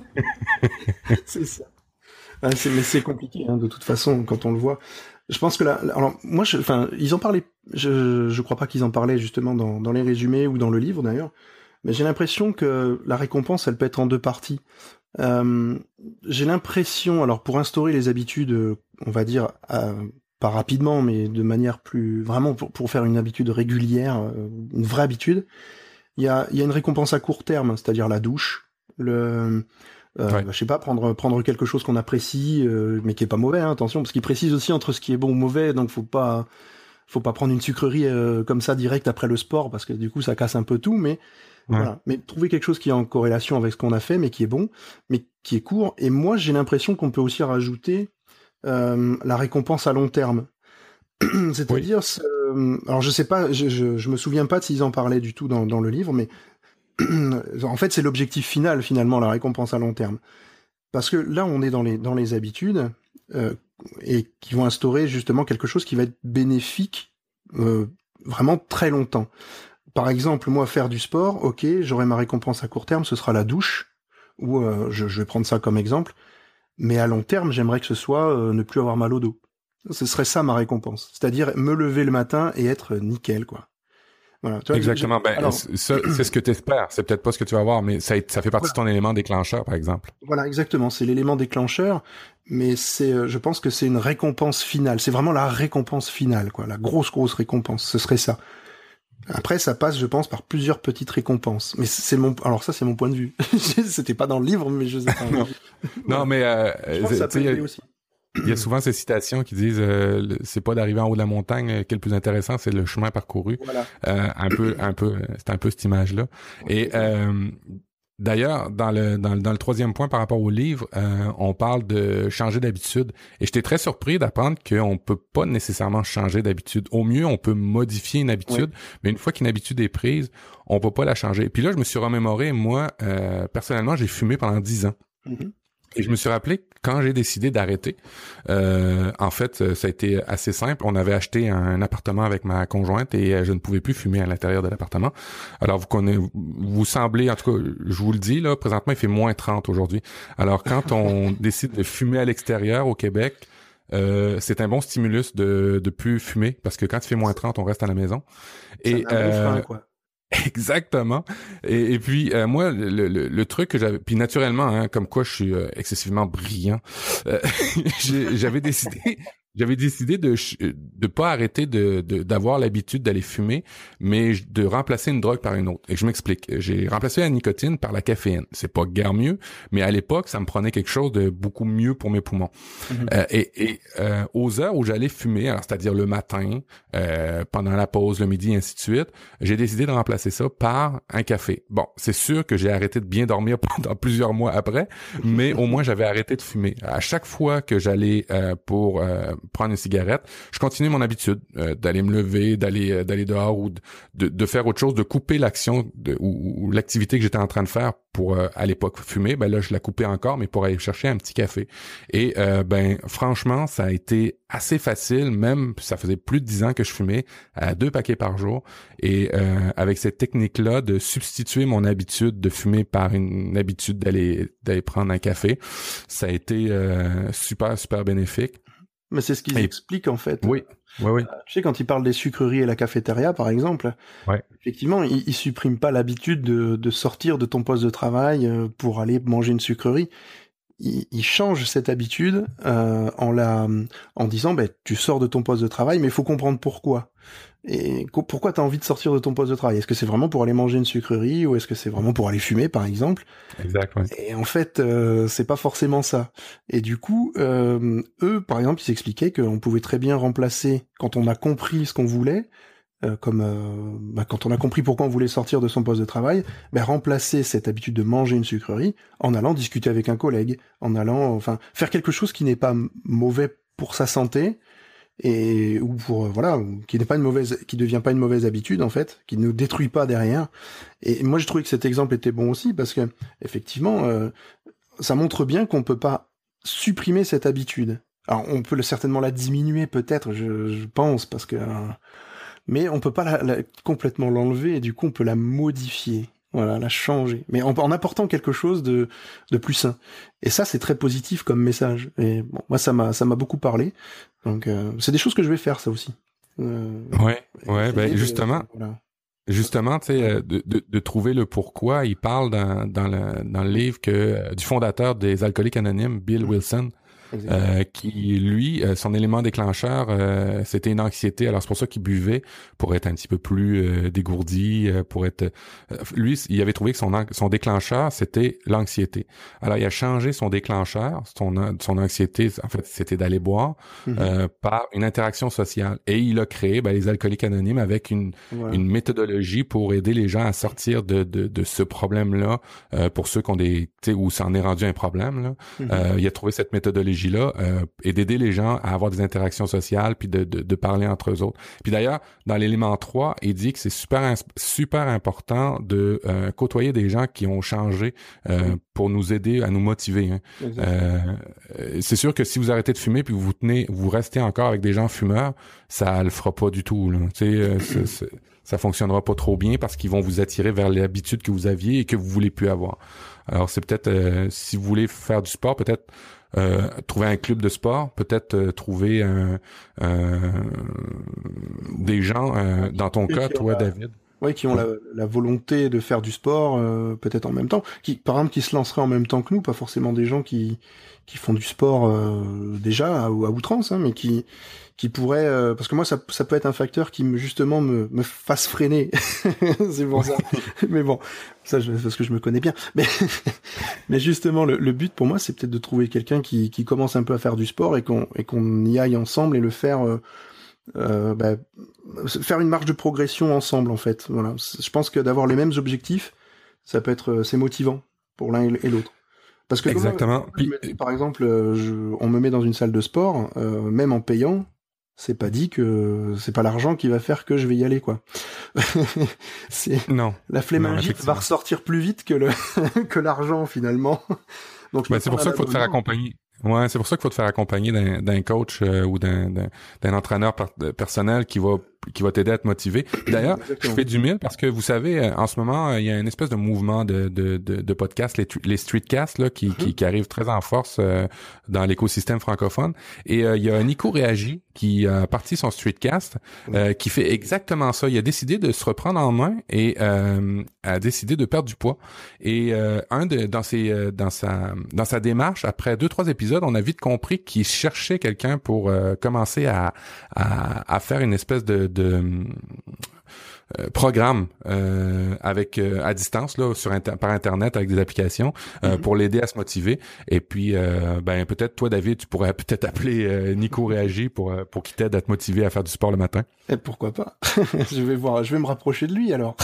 C'est ça. Ah, c'est, mais c'est compliqué, hein, de toute façon, quand on le voit. Je pense que là, alors, moi, je, enfin, ils en parlaient, je, je crois pas qu'ils en parlaient justement dans, dans les résumés ou dans le livre d'ailleurs, mais j'ai l'impression que la récompense, elle peut être en deux parties. Euh, j'ai l'impression, alors pour instaurer les habitudes, on va dire, euh, pas rapidement, mais de manière plus, vraiment pour, pour faire une habitude régulière, une vraie habitude, il y a, il y a une récompense à court terme, c'est-à-dire la douche, le, Euh, ouais. bah, je sais pas, prendre prendre quelque chose qu'on apprécie, euh, mais qui est pas mauvais, hein, attention, parce qu'il précise aussi entre ce qui est bon ou mauvais, donc faut pas faut pas prendre une sucrerie euh, comme ça direct après le sport, parce que du coup ça casse un peu tout, mais ouais. Voilà. Mais trouver quelque chose qui est en corrélation avec ce qu'on a fait, mais qui est bon, mais qui est court. Et moi j'ai l'impression qu'on peut aussi rajouter euh, la récompense à long terme, c'est-à-dire, oui. euh, alors je sais pas, je, je je me souviens pas s'ils en parlaient du tout dans dans le livre, mais en fait, c'est l'objectif final, finalement, la récompense à long terme. Parce que là, on est dans les, dans les habitudes, euh, et qui vont instaurer justement quelque chose qui va être bénéfique, euh, vraiment très longtemps. Par exemple, moi, faire du sport, ok, j'aurai ma récompense à court terme, ce sera la douche, ou euh, je, je vais prendre ça comme exemple, mais à long terme, j'aimerais que ce soit euh, ne plus avoir mal au dos. Ce serait ça ma récompense. C'est-à-dire me lever le matin et être nickel, quoi. Voilà, tu vois, exactement. Ben, alors, ça, c'est ce que tu espères. C'est peut-être pas ce que tu vas voir, mais ça, ça fait partie voilà. de ton élément déclencheur, par exemple. Voilà, exactement. C'est l'élément déclencheur, mais c'est, je pense que c'est une récompense finale. C'est vraiment la récompense finale, quoi. La grosse, grosse récompense. Ce serait ça. Après, ça passe, je pense, par plusieurs petites récompenses. Mais c'est mon, alors ça, c'est mon point de vue. C'était pas dans le livre, mais je sais pas. non. non, mais, euh, je pense que ça peut aider aussi. Il y a souvent ces citations qui disent euh, c'est pas d'arriver en haut de la montagne euh, qui est le plus intéressant, c'est le chemin parcouru. Voilà. Euh, un peu, un peu, c'est un peu cette image-là. Et euh, D'ailleurs, dans le, dans, le- dans le troisième point par rapport au livre, euh, on parle de changer d'habitude. Et j'étais très surpris d'apprendre qu'on peut pas nécessairement changer d'habitude. Au mieux, on peut modifier une habitude, oui. mais une fois qu'une habitude est prise, on peut pas la changer. Puis là, je me suis remémoré, moi, euh, personnellement, j'ai fumé pendant dix ans. Mm-hmm. Et je me suis rappelé quand j'ai décidé d'arrêter. Euh, en fait, ça a été assez simple. On avait acheté un appartement avec ma conjointe et je ne pouvais plus fumer à l'intérieur de l'appartement. Alors vous connaissez, vous semblez, en tout cas, je vous le dis là, présentement il fait moins trente aujourd'hui. Alors quand on décide de fumer à l'extérieur au Québec, euh, c'est un bon stimulus de de plus fumer parce que quand il fait moins trente, on reste à la maison. Et c'est un bon frein, quoi. Exactement. Et, et puis euh, moi, le, le, le truc que j'avais, puis naturellement, hein, comme quoi je suis euh, excessivement brillant, euh, j'avais décidé, j'avais décidé de de pas arrêter de de- d'avoir l'habitude d'aller fumer, mais de remplacer une drogue par une autre. Et je m'explique. J'ai remplacé la nicotine par la caféine. C'est pas guère mieux, mais à l'époque, ça me prenait quelque chose de beaucoup mieux pour mes poumons. Mm-hmm. Euh, et et euh, aux heures où j'allais fumer, alors c'est-à-dire le matin, euh, pendant la pause, le midi, et ainsi de suite, j'ai décidé de remplacer ça par un café. Bon, c'est sûr que j'ai arrêté de bien dormir pendant plusieurs mois après, mais au moins j'avais arrêté de fumer. À chaque fois que j'allais euh, pour euh, prendre une cigarette, je continuais mon habitude euh, d'aller me lever, d'aller euh, d'aller dehors ou de, de, de faire autre chose, de couper l'action de, ou, ou l'activité que j'étais en train de faire pour euh, à l'époque fumer. Ben là, je la coupais encore, mais pour aller chercher un petit café. Et euh, ben franchement, ça a été assez facile, même ça faisait plus de dix ans que je fumais à deux paquets par jour. Et euh, avec cette technique-là de substituer mon habitude de fumer par une habitude d'aller d'aller prendre un café, ça a été euh, super super bénéfique. Mais c'est ce qu'ils et... expliquent en fait. Oui, oui, oui. Euh, tu sais, quand ils parlent des sucreries et la cafétéria, par exemple, ouais. effectivement, ils, ils suppriment pas l'habitude de, de sortir de ton poste de travail euh, pour aller manger une sucrerie. Ils, ils changent cette habitude euh, en la, en disant, ben, tu sors de ton poste de travail, mais il faut comprendre pourquoi. Et co- pourquoi t'as envie de sortir de ton poste de travail? Est-ce que c'est vraiment pour aller manger une sucrerie ou est-ce que c'est vraiment pour aller fumer, par exemple? Exact, ouais. Et en fait, euh, c'est pas forcément ça. Et du coup, euh, eux, par exemple, ils expliquaient qu'on pouvait très bien remplacer, quand on a compris ce qu'on voulait, euh, comme euh, bah, quand on a compris pourquoi on voulait sortir de son poste de travail, bah, remplacer cette habitude de manger une sucrerie en allant discuter avec un collègue, en allant, enfin, faire quelque chose qui n'est pas mauvais pour sa santé, et ou pour euh, voilà qui n'est pas une mauvaise qui devient pas une mauvaise habitude en fait, qui ne détruit pas derrière. Et moi je trouvais que cet exemple était bon aussi parce que effectivement euh, ça montre bien qu'on peut pas supprimer cette habitude. Alors on peut certainement la diminuer peut-être, je, je pense, parce que euh, mais on peut pas la, la, complètement l'enlever et du coup on peut la modifier. Voilà, la changer, mais en, en apportant quelque chose de, de plus sain. Et ça, c'est très positif comme message. Et bon, moi, ça m'a, ça m'a beaucoup parlé. Donc, euh, c'est des choses que je vais faire, ça aussi. Euh, ouais, ouais, ben de, justement, voilà. Justement, tu sais, de, de, de trouver le pourquoi. Il parle dans, dans le dans le livre que du fondateur des Alcooliques Anonymes, Bill Wilson. Euh, qui lui, euh, son élément déclencheur, euh, c'était une anxiété. Alors c'est pour ça qu'il buvait pour être un petit peu plus euh, dégourdi, euh, pour être. Euh, lui, il avait trouvé que son an- son déclencheur c'était l'anxiété. Alors il a changé son déclencheur, son son anxiété, en fait, c'était d'aller boire mm-hmm. euh, par une interaction sociale. Et il a créé ben, les Alcooliques Anonymes avec une ouais. une méthodologie pour aider les gens à sortir de de, de ce problème-là. Euh, pour ceux qui ont des, tu sais, où ça en est rendu un problème là, mm-hmm. euh, il a trouvé cette méthodologie là euh, et d'aider les gens à avoir des interactions sociales puis de, de, de parler entre eux autres. Puis d'ailleurs, dans l'élément trois, il dit que c'est super super important de euh, côtoyer des gens qui ont changé euh, pour nous aider à nous motiver. Hein. Euh, c'est sûr que si vous arrêtez de fumer puis vous tenez, vous restez encore avec des gens fumeurs, ça le fera pas du tout. Là. Tu sais, euh, c'est, c'est, ça fonctionnera pas trop bien parce qu'ils vont vous attirer vers l'habitude que vous aviez et que vous voulez plus avoir. Alors c'est peut-être euh, si vous voulez faire du sport, peut-être Euh, trouver un club de sport, peut-être euh, trouver un, euh, des gens, euh, dans ton cas, toi, la... David. Oui, qui ont la, la volonté de faire du sport, euh, peut-être en même temps, qui, par exemple, qui se lanceraient en même temps que nous, pas forcément des gens qui qui font du sport euh, déjà à, à outrance, hein, mais qui qui pourraient, euh, parce que moi, ça, ça peut être un facteur qui me justement me, me fasse freiner. C'est pour ça. Mais bon, ça, je, parce que je me connais bien. Mais mais justement, le, le but pour moi, c'est peut-être de trouver quelqu'un qui qui commence un peu à faire du sport et qu'on et qu'on y aille ensemble et le faire. Euh, Euh, bah, faire une marge de progression ensemble en fait. Voilà. Je pense que d'avoir les mêmes objectifs, ça peut être, c'est motivant. pour l'un et l'autre. Parce que exactement. Moi, Puis... me, par exemple, je, on me met dans une salle de sport, euh, même en payant, c'est pas dit que c'est pas l'argent qui va faire que je vais y aller, quoi. c'est non. La flémingite va ressortir plus vite que le que l'argent finalement. Donc ben, c'est pour ça qu'il faut te faire accompagner. Ouais, c'est pour ça qu'il faut te faire accompagner d'un, d'un coach euh, ou d'un, d'un, d'un entraîneur par, personnel qui va qui va t'aider à te motiver. D'ailleurs, Exactement. Je fais du mille parce que vous savez, en ce moment, il y a une espèce de mouvement de de de, de podcasts, les, les streetcasts là, qui, mm-hmm. qui qui arrivent très en force euh, dans l'écosystème francophone. Et euh, il y a Nico Réagi qui a parti son streetcast, euh, qui fait exactement ça. Il a décidé de se reprendre en main et euh, a décidé de perdre du poids. Et euh, un de dans ses dans sa dans sa démarche, après deux trois épisodes, on a vite compris qu'il cherchait quelqu'un pour euh, commencer à, à à faire une espèce de de euh, programme euh, avec euh, à distance là sur inter- par internet avec des applications euh, mm-hmm. pour l'aider à se motiver. Et puis euh, ben peut-être toi David, tu pourrais peut-être appeler euh, Nico Réagi pour euh, pour qu'il t'aide à te motiver à faire du sport le matin. Et pourquoi pas. je vais voir, je vais me rapprocher de lui alors.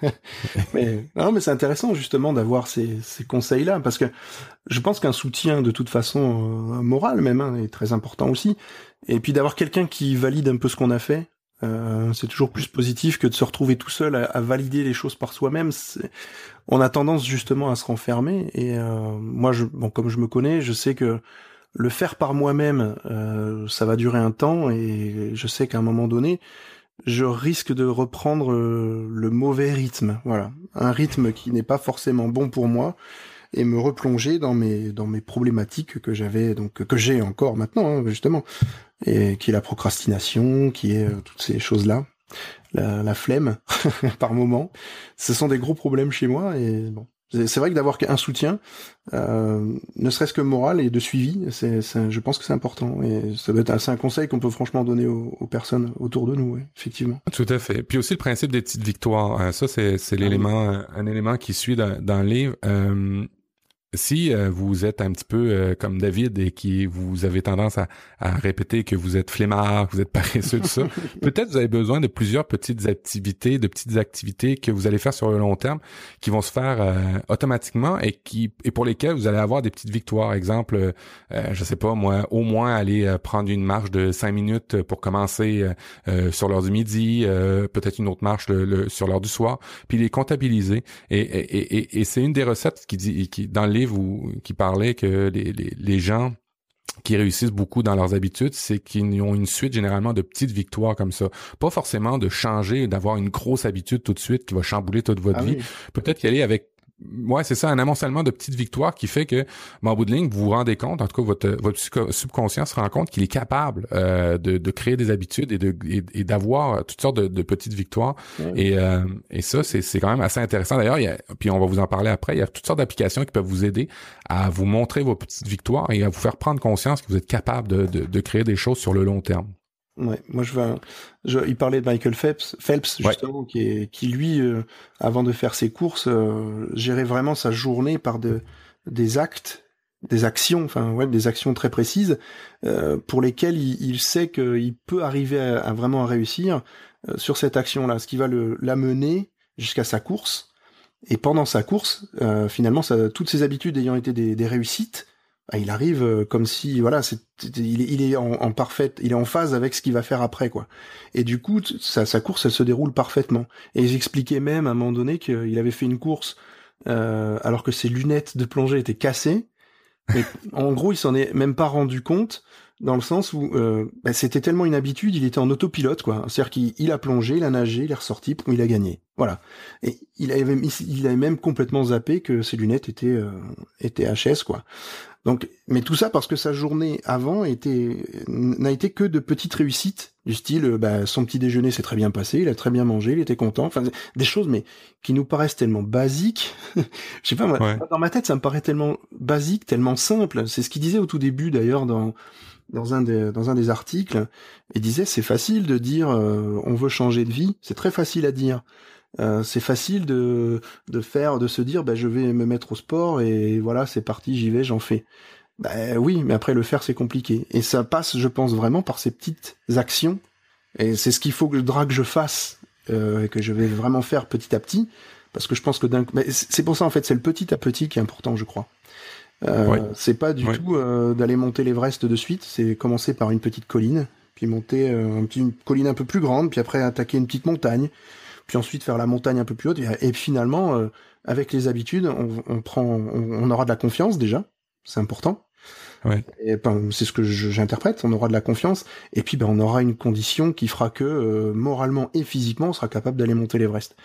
mais non, mais c'est intéressant justement d'avoir ces ces conseils là parce que je pense qu'un soutien de toute façon euh, moral même hein, est très important aussi. Et puis d'avoir quelqu'un qui valide un peu ce qu'on a fait. Euh, c'est toujours plus positif que de se retrouver tout seul à, à valider les choses par soi-même. C'est... On a tendance justement à se renfermer et euh, moi, je, bon, comme je me connais, je sais que le faire par moi-même, euh, ça va durer un temps et je sais qu'à un moment donné, je risque de reprendre euh, le mauvais rythme. Voilà, un rythme qui n'est pas forcément bon pour moi et me replonger dans mes dans mes problématiques que j'avais donc que j'ai encore maintenant hein, justement. Et qui est la procrastination, qui est euh, toutes ces choses-là, la, la flemme par moment. Ce sont des gros problèmes chez moi et bon, c'est, c'est vrai que d'avoir un soutien, euh, ne serait-ce que moral et de suivi, c'est, c'est, je pense que c'est important et ça doit être c'est un conseil qu'on peut franchement donner aux, aux personnes autour de nous, ouais, effectivement. Tout à fait. Puis aussi le principe des petites victoires, ça c'est, c'est l'élément, ah oui. un élément qui suit dans, dans le livre. Euh, Si euh, vous êtes un petit peu euh, comme David et qui vous avez tendance à, à répéter que vous êtes flemmard, que vous êtes paresseux, tout ça, peut-être vous avez besoin de plusieurs petites activités, de petites activités que vous allez faire sur le long terme, qui vont se faire euh, automatiquement et qui et pour lesquelles vous allez avoir des petites victoires. Exemple, euh, je sais pas moi, au moins aller euh, prendre une marche de cinq minutes pour commencer euh, euh, sur l'heure du midi, euh, peut-être une autre marche le, le, sur l'heure du soir, puis les comptabiliser. Et, et, et, et c'est une des recettes qui dit qui dans le livre Ou, qui parlait que les, les, les gens qui réussissent beaucoup dans leurs habitudes, c'est qu'ils ont une suite généralement de petites victoires comme ça. Pas forcément de changer, d'avoir une grosse habitude tout de suite qui va chambouler toute votre ah vie. Oui. Peut-être y aller avec ouais, c'est ça, un amoncellement de petites victoires qui fait que, ben, en bout de ligne, vous vous rendez compte, en tout cas, votre, votre subconscient se rend compte qu'il est capable euh, de, de créer des habitudes et, de, et, et d'avoir toutes sortes de, de petites victoires. Ouais. Et, euh, et ça, c'est, c'est quand même assez intéressant. D'ailleurs, il y a, puis on va vous en parler après, il y a toutes sortes d'applications qui peuvent vous aider à vous montrer vos petites victoires et à vous faire prendre conscience que vous êtes capable de, de, de créer des choses sur le long terme. Ouais, moi je veux. Je, il parlait de Michael Phelps, Phelps justement, ouais. qui est, qui lui, euh, avant de faire ses courses, euh, gérait vraiment sa journée par de, des actes, des actions, enfin ouais, des actions très précises euh, pour lesquelles il, il sait qu'il peut arriver à, à vraiment à réussir euh, sur cette action-là, ce qui va le l'amener jusqu'à sa course. Et pendant sa course, euh, finalement, ça, toutes ses habitudes ayant été des, des réussites. Il arrive comme si voilà, c'est, il est, il est en, en parfaite, il est en phase avec ce qu'il va faire après quoi. Et du coup, sa, sa course, elle se déroule parfaitement. Et j'expliquais même à un moment donné qu'il avait fait une course euh, alors que ses lunettes de plongée étaient cassées. Mais en gros, il s'en est même pas rendu compte dans le sens où euh, bah, c'était tellement une habitude, il était en autopilote quoi. C'est-à-dire qu'il il a plongé, il a nagé, il est ressorti, il a gagné. Voilà. Et il avait, il avait même complètement zappé que ses lunettes étaient euh, étaient H S quoi. Donc, mais tout ça parce que sa journée avant était n'a été que de petites réussites du style, bah, son petit déjeuner s'est très bien passé, il a très bien mangé, il était content. Enfin, des choses mais qui nous paraissent tellement basiques. Je sais pas, moi, ouais. Dans ma tête, ça me paraît tellement basique, tellement simple. C'est ce qu'il disait au tout début d'ailleurs dans dans un des dans un des articles. Il disait c'est facile de dire euh, on veut changer de vie, c'est très facile à dire. Euh, c'est facile de de faire, de se dire bah je vais me mettre au sport et voilà c'est parti, j'y vais, j'en fais. Bah oui, mais après le faire c'est compliqué et ça passe, je pense vraiment par ces petites actions et c'est ce qu'il faut que, que je fasse euh, et que je vais vraiment faire petit à petit parce que je pense que d'un, mais c'est pour ça en fait, c'est le petit à petit qui est important, je crois. Euh, Oui. C'est pas du Oui. tout euh, d'aller monter l'Everest de suite, c'est commencer par une petite colline, puis monter euh, un petit, une colline un peu plus grande, puis après attaquer une petite montagne, puis ensuite faire la montagne un peu plus haute, et, et finalement, euh, avec les habitudes, on, on prend, on, on aura de la confiance déjà, c'est important. Ouais. Et, ben, c'est ce que je, j'interprète, on aura de la confiance, et puis ben, on aura une condition qui fera que, euh, moralement et physiquement, on sera capable d'aller monter l'Everest.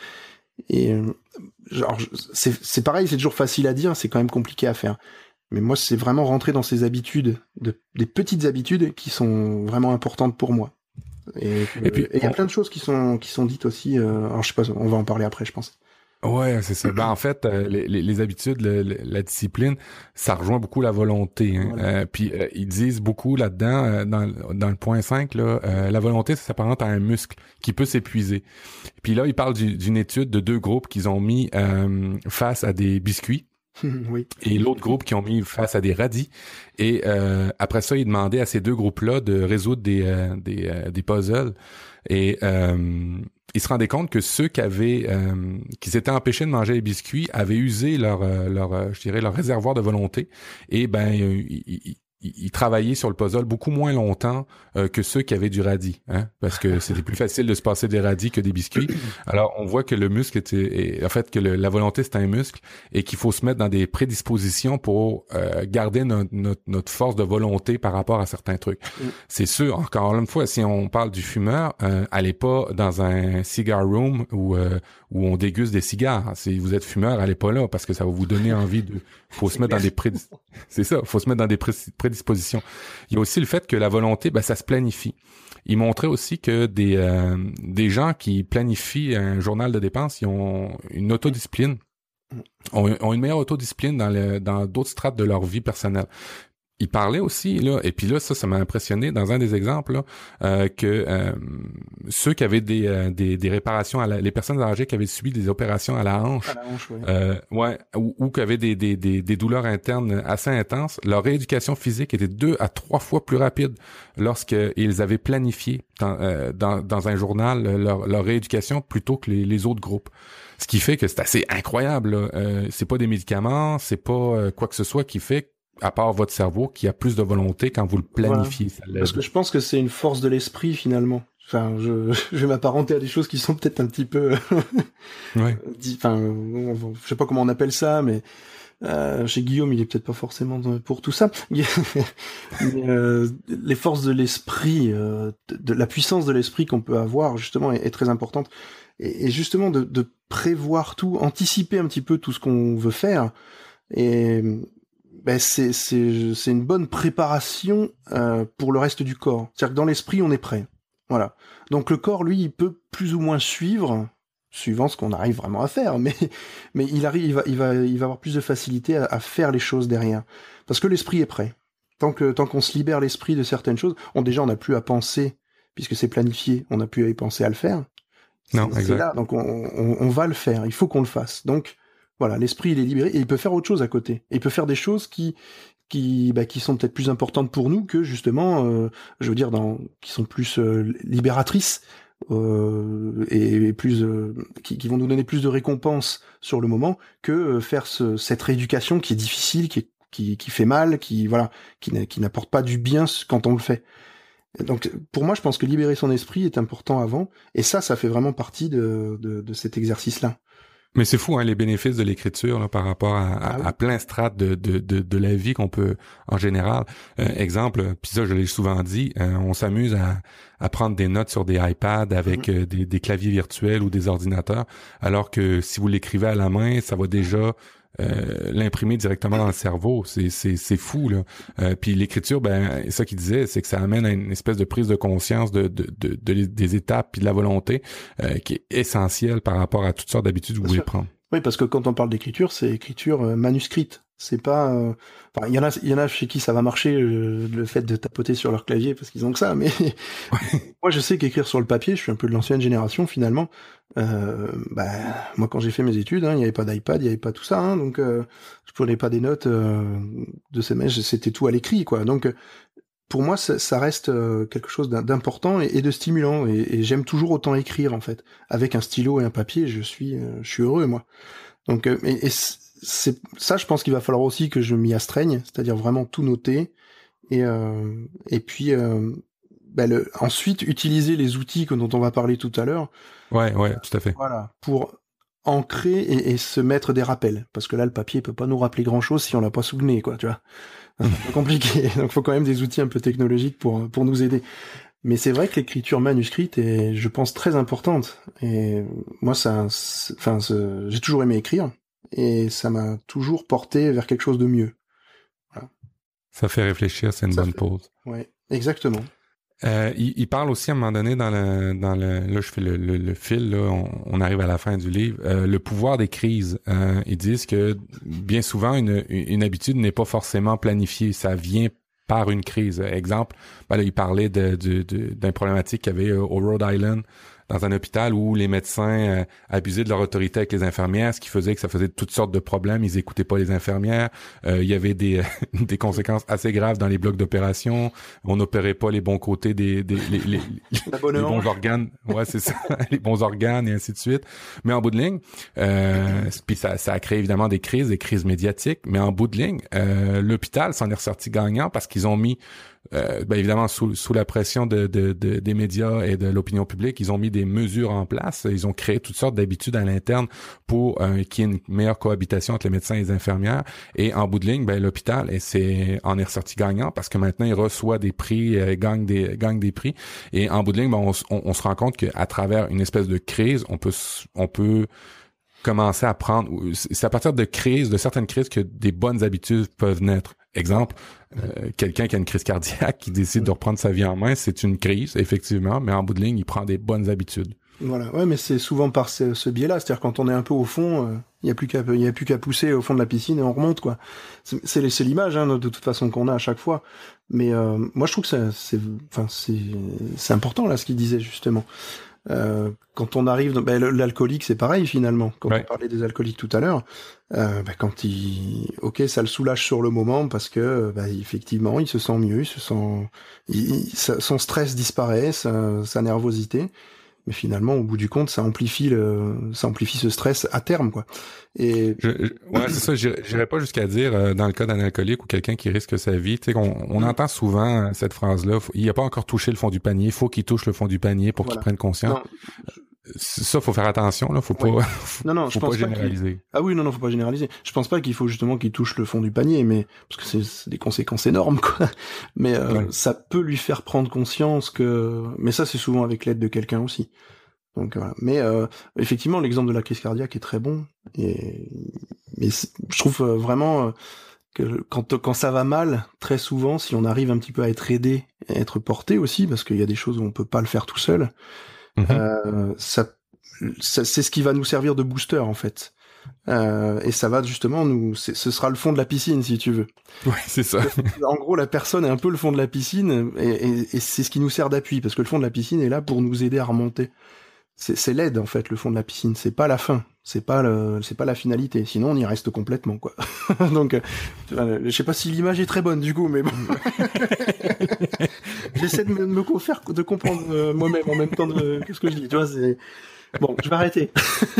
Et euh, genre, c'est, c'est pareil, c'est toujours facile à dire, c'est quand même compliqué à faire. Mais moi, c'est vraiment rentrer dans ces habitudes, de, des petites habitudes qui sont vraiment importantes pour moi. Et il Et puis, y a on- plein de choses qui sont qui sont dites aussi. Euh, alors je sais pas, on va en parler après, je pense. Ouais, c'est ça. Ben, en fait, euh, les, les, les habitudes, le- le- la discipline, ça rejoint beaucoup la volonté. Hein. Voilà. Euh, puis euh, ils disent beaucoup là-dedans, euh, dans, dans le point cinq, là, euh, la volonté, ça s'apparente à un muscle qui peut s'épuiser. Puis là, ils parlent du- d'une étude de deux groupes qu'ils ont mis euh, face à des biscuits Oui. et l'autre groupe qui ont mis face à des radis. Et euh, après ça, ils demandaient à ces deux groupes-là de résoudre des, euh, des, euh, des puzzles. Et euh, ils se rendaient compte que ceux qui avaient euh, qui s'étaient empêchés de manger les biscuits avaient usé leur euh, leur euh, je dirais leur réservoir de volonté et ben euh, ils, ils, ils travaillaient sur le puzzle beaucoup moins longtemps euh, que ceux qui avaient du radis, hein, parce que c'était plus facile de se passer des radis que des biscuits. Alors on voit que le muscle était et, en fait que le, la volonté c'est un muscle et qu'il faut se mettre dans des prédispositions pour euh, garder notre, notre notre force de volonté par rapport à certains trucs. Mm. C'est sûr, encore une fois, si on parle du fumeur, euh, allez pas dans un cigar room où euh, où on déguste des cigares. Si vous êtes fumeur, allez pas là parce que ça va vous donner envie de. Faut se mettre dans des prédis... C'est ça, faut se mettre dans des pré- prédispositions. Il y a aussi le fait que la volonté, ben ça se planifie. Il montrait aussi que des euh, des gens qui planifient un journal de dépenses, ils ont une autodiscipline, ont, ont une meilleure autodiscipline dans le dans d'autres strates de leur vie personnelle. Il parlait aussi, là, et puis là, ça, ça m'a impressionné dans un des exemples, là, euh, que euh, ceux qui avaient des, euh, des, des réparations, à la, les personnes âgées qui avaient subi des opérations à la hanche, À la hanche, ouais. euh, ouais, ou, ou qui avaient des, des, des, des douleurs internes assez intenses, leur rééducation physique était deux à trois fois plus rapide lorsqu'ils avaient planifié dans, euh, dans, dans un journal leur, leur rééducation plutôt que les, les autres groupes. Ce qui fait que c'est assez incroyable. Là. Euh, c'est pas des médicaments, c'est pas euh, quoi que ce soit qui fait à part votre cerveau, qui a plus de volonté quand vous le planifiez. Voilà. Ça l'aide. Parce que je pense que c'est une force de l'esprit finalement. Enfin, je, je vais m'apparenter à des choses qui sont peut-être un petit peu, ouais. enfin, je sais pas comment on appelle ça, mais euh, chez Guillaume, il est peut-être pas forcément pour tout ça. Mais, euh, les forces de l'esprit, euh, de, de la puissance de l'esprit qu'on peut avoir justement est, est très importante. Et, et justement de, de prévoir tout, anticiper un petit peu tout ce qu'on veut faire. Et ben c'est c'est c'est une bonne préparation euh, pour le reste du corps. C'est-à-dire que dans l'esprit, on est prêt. Voilà. Donc le corps, lui, il peut plus ou moins suivre, suivant ce qu'on arrive vraiment à faire, mais mais il arrive, il va il va il va avoir plus de facilité à, à faire les choses derrière, parce que l'esprit est prêt. Tant que tant qu'on se libère l'esprit de certaines choses, on déjà on n'a plus à penser puisque c'est planifié, on n'a plus à y penser à le faire. Non, C'est, exact. c'est là, donc on, on on va le faire. Il faut qu'on le fasse. Donc voilà, l'esprit il est libéré et il peut faire autre chose à côté. Et il peut faire des choses qui qui bah, qui sont peut-être plus importantes pour nous que justement, euh, je veux dire, dans qui sont plus euh, libératrices euh, et, et plus euh, qui, qui vont nous donner plus de récompenses sur le moment que euh, faire ce, cette rééducation qui est difficile, qui est, qui qui fait mal, qui voilà, qui, n'a- qui n'apporte pas du bien quand on le fait. Donc pour moi, je pense que libérer son esprit est important avant, et ça, ça fait vraiment partie de de, de cet exercice-là. Mais c'est fou, hein, les bénéfices de l'écriture là, par rapport à, à, Ah oui. à plein strates de, de, de, de la vie qu'on peut, en général. Euh, exemple, puis ça, je l'ai souvent dit, euh, on s'amuse à, à prendre des notes sur des iPads avec Mhm. euh, des, des claviers virtuels ou des ordinateurs, alors que si vous l'écrivez à la main, ça va déjà euh, l'imprimer directement dans le cerveau. C'est, c'est, c'est fou, là. Euh, puis l'écriture, ben, ça qu'il disait, c'est que ça amène à une espèce de prise de conscience de, de, de, de- des étapes puis de la volonté euh, qui est essentielle par rapport à toutes sortes d'habitudes que vous Bien pouvez sûr. prendre. Oui, parce que quand on parle d'écriture, c'est écriture euh, manuscrite. C'est pas. euh, Enfin, il y en a, il y en a chez qui ça va marcher euh, le fait de tapoter sur leur clavier parce qu'ils ont que ça. Mais moi, je sais qu'écrire sur le papier, je suis un peu de l'ancienne génération finalement. Euh, bah, moi, quand j'ai fait mes études, hein, il n'y avait pas d'iPad, il n'y avait pas tout ça, hein, donc euh, je prenais pas des notes euh, de ces mèches, c'était tout à l'écrit, quoi. Donc pour moi, ça, ça reste euh, quelque chose d'important et, et de stimulant. Et, et j'aime toujours autant écrire, en fait. Avec un stylo et un papier, je suis, euh, je suis heureux, moi. Donc, euh, et, et c'est ça, je pense qu'il va falloir aussi que je m'y astreigne, c'est-à-dire vraiment tout noter. Et, euh, et puis, euh, bah le, ensuite, utiliser les outils que, dont on va parler tout à l'heure. Ouais, ouais, tout à fait. Voilà, pour ancrer et, et se mettre des rappels. Parce que là, le papier peut pas nous rappeler grand-chose si on l'a pas souvenu, quoi, tu vois. C'est un peu compliqué. Donc, il faut quand même des outils un peu technologiques pour pour nous aider. Mais c'est vrai que l'écriture manuscrite est, je pense, très importante. Et moi, ça, enfin, j'ai toujours aimé écrire, et ça m'a toujours porté vers quelque chose de mieux. Voilà. Ça fait réfléchir, c'est une ça bonne fait... pause. Ouais, exactement. Euh, il, il parle aussi à un moment donné dans le, dans le, là je fais le, le, le fil, là, on, on arrive à la fin du livre, euh, le pouvoir des crises. Euh, ils disent que bien souvent une, une habitude n'est pas forcément planifiée, ça vient par une crise. Exemple, ben là, il parlait de, de, de, d'une problématique qu'il y avait au Rhode Island, dans un hôpital où les médecins euh, abusaient de leur autorité avec les infirmières, ce qui faisait que ça faisait toutes sortes de problèmes. Ils écoutaient pas les infirmières. Euh, il y avait des des conséquences assez graves dans les blocs d'opération. On n'opérait pas les bons côtés des, des les, les, les, les bons organes. Ouais, c'est ça, les bons organes et ainsi de suite. Mais en bout de ligne, euh, puis ça, ça a créé évidemment des crises, des crises médiatiques. Mais en bout de ligne, euh, l'hôpital s'en est ressorti gagnant parce qu'ils ont mis Euh, ben évidemment sous, sous la pression de, de, de, des médias et de l'opinion publique, ils ont mis des mesures en place, ils ont créé toutes sortes d'habitudes à l'interne pour euh, qu'il y ait une meilleure cohabitation entre les médecins et les infirmières, et en bout de ligne, ben l'hôpital et c'est en est ressorti gagnant parce que maintenant il reçoit des prix, euh, gagne des gagne des prix, et en bout de ligne, ben, on, on, on se rend compte qu'à travers une espèce de crise, on peut on peut commencer à prendre, c'est à partir de crises, de certaines crises que des bonnes habitudes peuvent naître. Exemple, euh, quelqu'un qui a une crise cardiaque, qui décide de reprendre sa vie en main, c'est une crise, effectivement, mais en bout de ligne, il prend des bonnes habitudes. Voilà, ouais, mais c'est souvent par ce, ce biais-là, c'est-à-dire quand on est un peu au fond, il euh, n'y a plus qu'à, il y a plus qu'à pousser au fond de la piscine et on remonte, quoi. C'est, c'est, c'est l'image, hein, de toute façon qu'on a à chaque fois. Mais euh, moi, je trouve que ça, c'est, enfin, c'est, c'est important là, ce qu'il disait justement. Euh, quand on arrive, dans, ben, l'alcoolique, c'est pareil finalement. Quand ouais. on parlait des alcooliques tout à l'heure, euh, ben, quand il, ok, ça le soulage sur le moment parce que, ben, effectivement, il se sent mieux, il se sent, il, il, ça, son stress disparaît, sa, sa nervosité. Mais finalement, au bout du compte, ça amplifie le, ça amplifie ce stress à terme, quoi. Et je, je, ouais, c'est ça. J'irais, j'irais pas jusqu'à dire euh, dans le cas d'un alcoolique ou quelqu'un qui risque sa vie, tu sais, qu'on on entend souvent euh, cette phrase-là. Faut, il a pas encore touché le fond du panier. Il faut qu'il touche le fond du panier pour voilà. qu'il prenne conscience. Non. Ça, faut faire attention, là. Faut ouais. pas, faut, non, non, faut je pas pense généraliser. Pas ah oui, non, non, faut pas généraliser. Je pense pas qu'il faut justement qu'il touche le fond du panier, mais parce que c'est, c'est des conséquences énormes, quoi. Mais euh, ouais. ça peut lui faire prendre conscience que. Mais ça, c'est souvent avec l'aide de quelqu'un aussi. Donc voilà. Mais euh, effectivement, l'exemple de la crise cardiaque est très bon. Et mais je trouve vraiment que quand quand ça va mal, très souvent, si on arrive un petit peu à être aidé, à être porté aussi, parce qu'il y a des choses où on peut pas le faire tout seul. Mm-hmm. Euh, ça, ça, c'est ce qui va nous servir de booster en fait. Euh, et ça va justement nous, c'est, ce sera le fond de la piscine si tu veux. Ouais, c'est ça. En gros, la personne est un peu le fond de la piscine et, et, et c'est ce qui nous sert d'appui parce que le fond de la piscine est là pour nous aider à remonter. C'est, c'est l'aide en fait, le fond de la piscine. C'est pas la fin, c'est pas le, c'est pas la finalité. Sinon, on y reste complètement quoi. Donc, euh, je sais pas si l'image est très bonne du coup, mais bon. J'essaie de me, me faire de comprendre euh, moi-même en même temps de qu'est-ce que je dis. Tu vois, c'est bon. Je vais arrêter.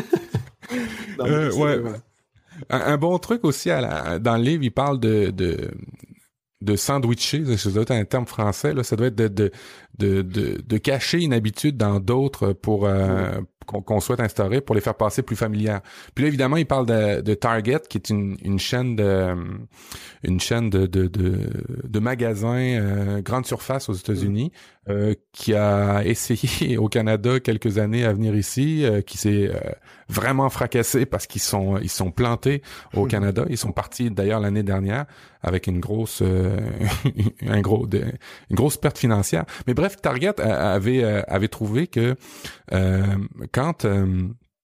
non, euh, ouais. Voilà. Un, un bon truc aussi à la, dans le livre, il parle de de de sandwicher, ça doit être un terme français là, ça doit être de de de de, de cacher une habitude dans d'autres pour euh, mmh. qu'on, qu'on souhaite instaurer pour les faire passer plus familières. Puis là évidemment, il parle de, de Target qui est une une chaîne de une chaîne de de de, de magasins euh, grande surface aux États-Unis mmh. euh, qui a essayé au Canada quelques années à venir ici, euh, qui s'est euh, vraiment fracassé parce qu'ils sont ils sont plantés au mmh. Canada. Ils sont partis d'ailleurs l'année dernière avec une grosse euh, un gros de, une grosse perte financière. Mais bref, Target avait avait trouvé que euh, quand euh,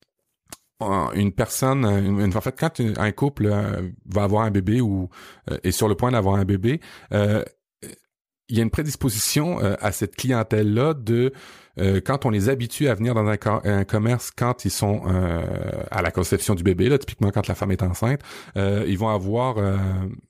une personne, une, en fait, quand un couple euh, va avoir un bébé ou euh, est sur le point d'avoir un bébé, euh, il y a une prédisposition euh, à cette clientèle-là de euh, quand on les habitue à venir dans un, co- un commerce quand ils sont euh, à la conception du bébé, là, typiquement quand la femme est enceinte, euh, ils vont avoir euh,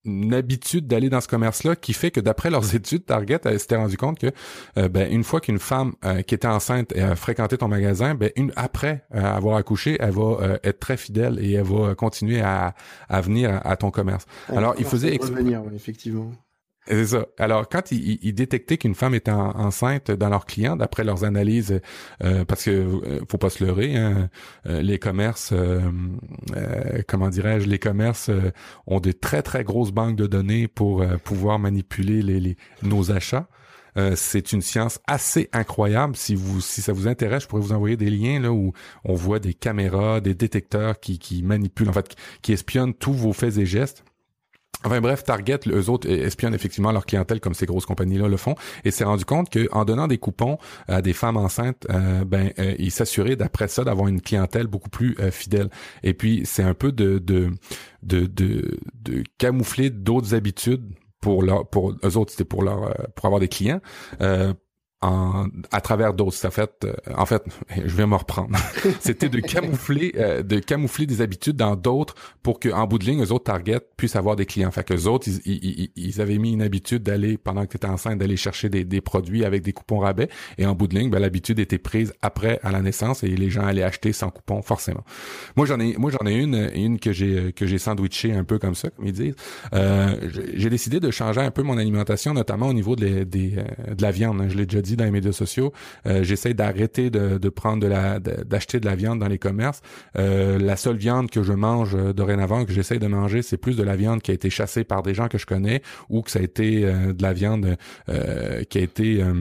une habitude d'aller dans ce commerce-là qui fait que d'après leurs études, Target elle s'était rendu compte que euh, ben une fois qu'une femme euh, qui était enceinte a fréquenté ton magasin, ben une après euh, avoir accouché, elle va euh, être très fidèle et elle va continuer à, à venir à, à ton commerce. Ouais, Alors il faisait exp... revenir, ouais, effectivement. C'est ça. Alors, quand ils, ils détectaient qu'une femme était en, enceinte dans leurs clients, d'après leurs analyses, euh, parce que euh, faut pas se leurrer, hein, euh, les commerces, euh, euh, comment dirais-je, les commerces euh, ont de très très grosses banques de données pour euh, pouvoir manipuler les, les nos achats. Euh, c'est une science assez incroyable. Si vous, si ça vous intéresse, je pourrais vous envoyer des liens là où on voit des caméras, des détecteurs qui, qui manipulent, en fait, qui, qui espionnent tous vos faits et gestes. Enfin bref, Target, eux autres espionnent effectivement leur clientèle comme ces grosses compagnies-là le font, et s'est rendu compte qu'en donnant des coupons à des femmes enceintes, euh, ben euh, ils s'assuraient d'après ça d'avoir une clientèle beaucoup plus euh, fidèle. Et puis c'est un peu de de de de, de camoufler d'autres habitudes pour leur pour eux autres, c'était pour leur pour avoir des clients. Euh, En, à travers d'autres. Ça fait, euh, en fait, je vais me reprendre. C'était de camoufler, euh, de camoufler des habitudes dans d'autres pour que, en bout de ligne, eux autres Target puissent avoir des clients. Fait que eux autres, ils, ils, ils avaient mis une habitude d'aller, pendant que tu étais enceinte, d'aller chercher des, des produits avec des coupons rabais. Et en bout de ligne, ben, l'habitude était prise après à la naissance et les gens allaient acheter sans coupon, forcément. Moi, j'en ai, moi, j'en ai une, une que j'ai, que j'ai sandwiché un peu comme ça, comme ils disent. Euh, j'ai décidé de changer un peu mon alimentation, notamment au niveau de, les, des, de la viande. Je l'ai déjà dit dans les médias sociaux, euh, j'essaie d'arrêter de, de prendre de la, de, d'acheter de la viande dans les commerces. Euh, la seule viande que je mange euh, dorénavant, que j'essaie de manger, c'est plus de la viande qui a été chassée par des gens que je connais ou que ça a été euh, de la viande euh, qui a été euh,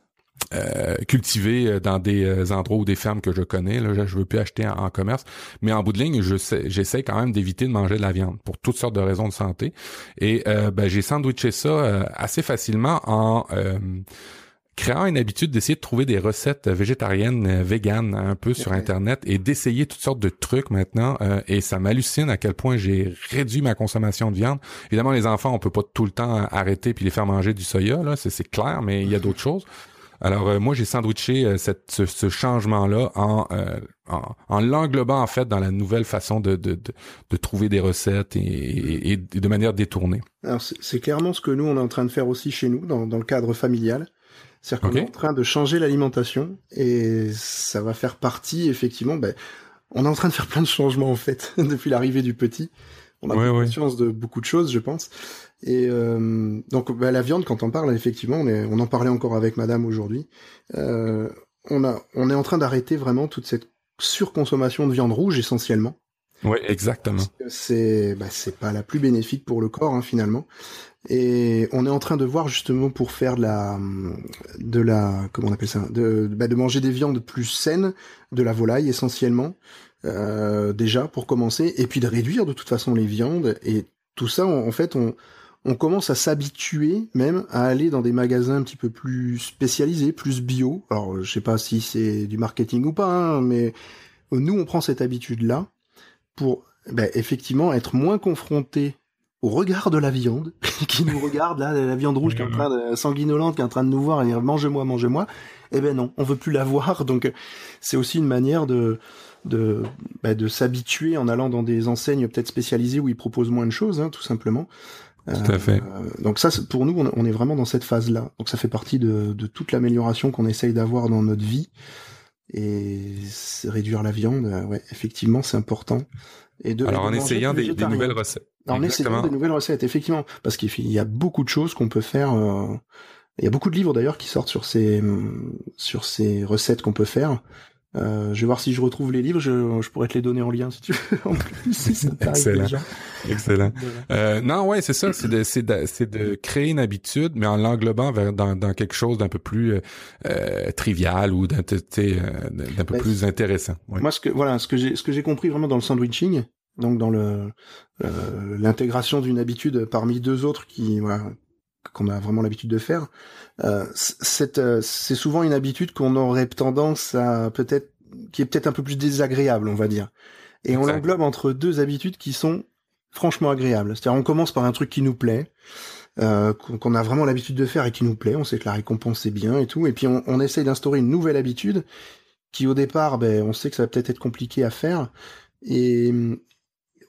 Euh, cultivée dans des euh, endroits ou des fermes que je connais. Là, je, je veux plus acheter en, en commerce, mais en bout de ligne, je sais, j'essaie quand même d'éviter de manger de la viande pour toutes sortes de raisons de santé. Et euh, ben, j'ai sandwiché ça euh, assez facilement en euh, créant une habitude d'essayer de trouver des recettes végétariennes, euh, véganes, un peu sur okay. Internet et d'essayer toutes sortes de trucs maintenant. Euh, et ça m'hallucine à quel point j'ai réduit ma consommation de viande. Évidemment, les enfants, on peut pas tout le temps arrêter puis les faire manger du soya, là, c'est, c'est clair, mais il y a d'autres choses. Alors euh, moi j'ai sandwiché euh, cette, ce, ce changement-là en, euh, en en l'englobant en fait dans la nouvelle façon de de de, de trouver des recettes et, et, et de manière détournée. Alors c'est, c'est clairement ce que nous on est en train de faire aussi chez nous dans dans le cadre familial. C'est-à-dire qu'on okay. est en train de changer l'alimentation et ça va faire partie effectivement. Ben, on est en train de faire plein de changements en fait depuis l'arrivée du petit. On a ouais, conscience ouais. de beaucoup de choses, je pense. Et euh, donc bah, la viande, quand on parle, effectivement, on, est, on en parlait encore avec Madame aujourd'hui. Euh, on a, on est en train d'arrêter vraiment toute cette surconsommation de viande rouge essentiellement. Oui, exactement. Parce que c'est, bah, c'est pas la plus bénéfique pour le corps hein, finalement. Et on est en train de voir justement pour faire de la, de la, comment on appelle ça, de, bah, de manger des viandes plus saines, de la volaille essentiellement. Euh, déjà pour commencer, et puis de réduire de toute façon les viandes, et tout ça, on, en fait, on, on commence à s'habituer même à aller dans des magasins un petit peu plus spécialisés, plus bio. Alors, je sais pas si c'est du marketing ou pas, hein, mais nous, on prend cette habitude-là pour, ben, effectivement, être moins confrontés au regard de la viande, qui nous regarde, là, la viande rouge qui est en train de, sanguinolente, qui est en train de nous voir et dire, mangez-moi, mangez-moi. Eh ben non, on veut plus la voir, donc c'est aussi une manière de, de, bah, de s'habituer en allant dans des enseignes peut-être spécialisées où ils proposent moins de choses, hein, tout simplement. Tout à fait. Euh, donc ça, pour nous, on est vraiment dans cette phase-là. Donc ça fait partie de, de toute l'amélioration qu'on essaye d'avoir dans notre vie. Et réduire la viande, euh, ouais, effectivement, c'est important. Et de, Alors de en essayant des, des nouvelles recettes. En essayant des nouvelles recettes, effectivement, parce qu'il y a beaucoup de choses qu'on peut faire. Euh, il y a beaucoup de livres d'ailleurs qui sortent sur ces sur ces recettes qu'on peut faire. Euh, je vais voir si je retrouve les livres, je, je pourrais te les donner en lien si tu veux. En plus, si ça excellent, déjà. excellent. Euh, non, ouais, c'est ça, c'est de, c'est de, c'est de créer une habitude, mais en l'englobant vers dans, dans quelque chose d'un peu plus euh, trivial ou d'un, d'un peu ben, plus intéressant. Ouais. Moi, ce que voilà, ce que j'ai, ce que j'ai compris vraiment dans le sandwiching, donc dans le euh, l'intégration d'une habitude parmi deux autres qui voilà qu'on a vraiment l'habitude de faire, euh, c'est, euh, c'est souvent une habitude qu'on aurait tendance à peut-être, qui est peut-être un peu plus désagréable, on va dire. Et exact. On l'englobe entre deux habitudes qui sont franchement agréables. C'est-à-dire on commence par un truc qui nous plaît, euh, qu'on a vraiment l'habitude de faire et qui nous plaît, on sait que la récompense est bien et tout, et puis on, on essaye d'instaurer une nouvelle habitude qui au départ, ben, on sait que ça va peut-être être compliqué à faire, et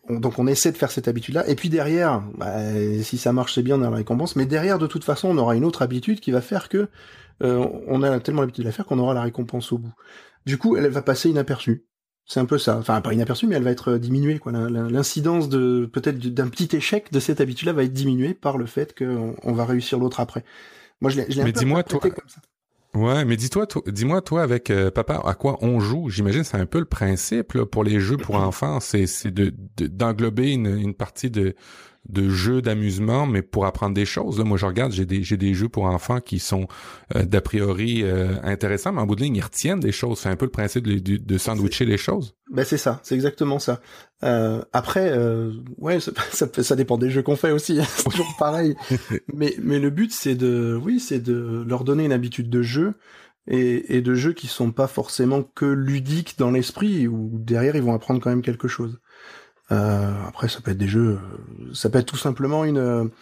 on, donc on essaie de faire cette habitude-là. Et puis derrière, bah, si ça marche, c'est bien, on a la récompense. Mais derrière, de toute façon, on aura une autre habitude qui va faire que euh, on a tellement l'habitude de la faire qu'on aura la récompense au bout. Du coup, elle va passer inaperçue. C'est un peu ça. Enfin, pas inaperçue, mais elle va être diminuée, quoi. L'incidence de peut-être d'un petit échec de cette habitude-là va être diminuée par le fait qu'on on va réussir l'autre après. Moi, je l'ai, je l'ai un peu interprété comme ça. Ouais, mais dis-toi, toi, dis-moi, toi, avec euh, papa, à quoi on joue? J'imagine c'est un peu le principe là, pour les jeux pour enfants, c'est c'est de, de d'englober une, une partie de de jeux d'amusement, mais pour apprendre des choses. Là, moi, je regarde, j'ai des j'ai des jeux pour enfants qui sont euh, d'a priori euh, intéressants, mais en bout de ligne, ils retiennent des choses. C'est un peu le principe de, de, de sandwicher les choses. Ben c'est ça, c'est exactement ça. Euh, après, euh, ouais, ça, ça, ça dépend des jeux qu'on fait aussi. C'est toujours pareil. mais mais le but, c'est de, oui, c'est de leur donner une habitude de jeu et, et de jeux qui sont pas forcément que ludiques dans l'esprit, où derrière ils vont apprendre quand même quelque chose. Euh, après, ça peut être des jeux, ça peut être tout simplement une.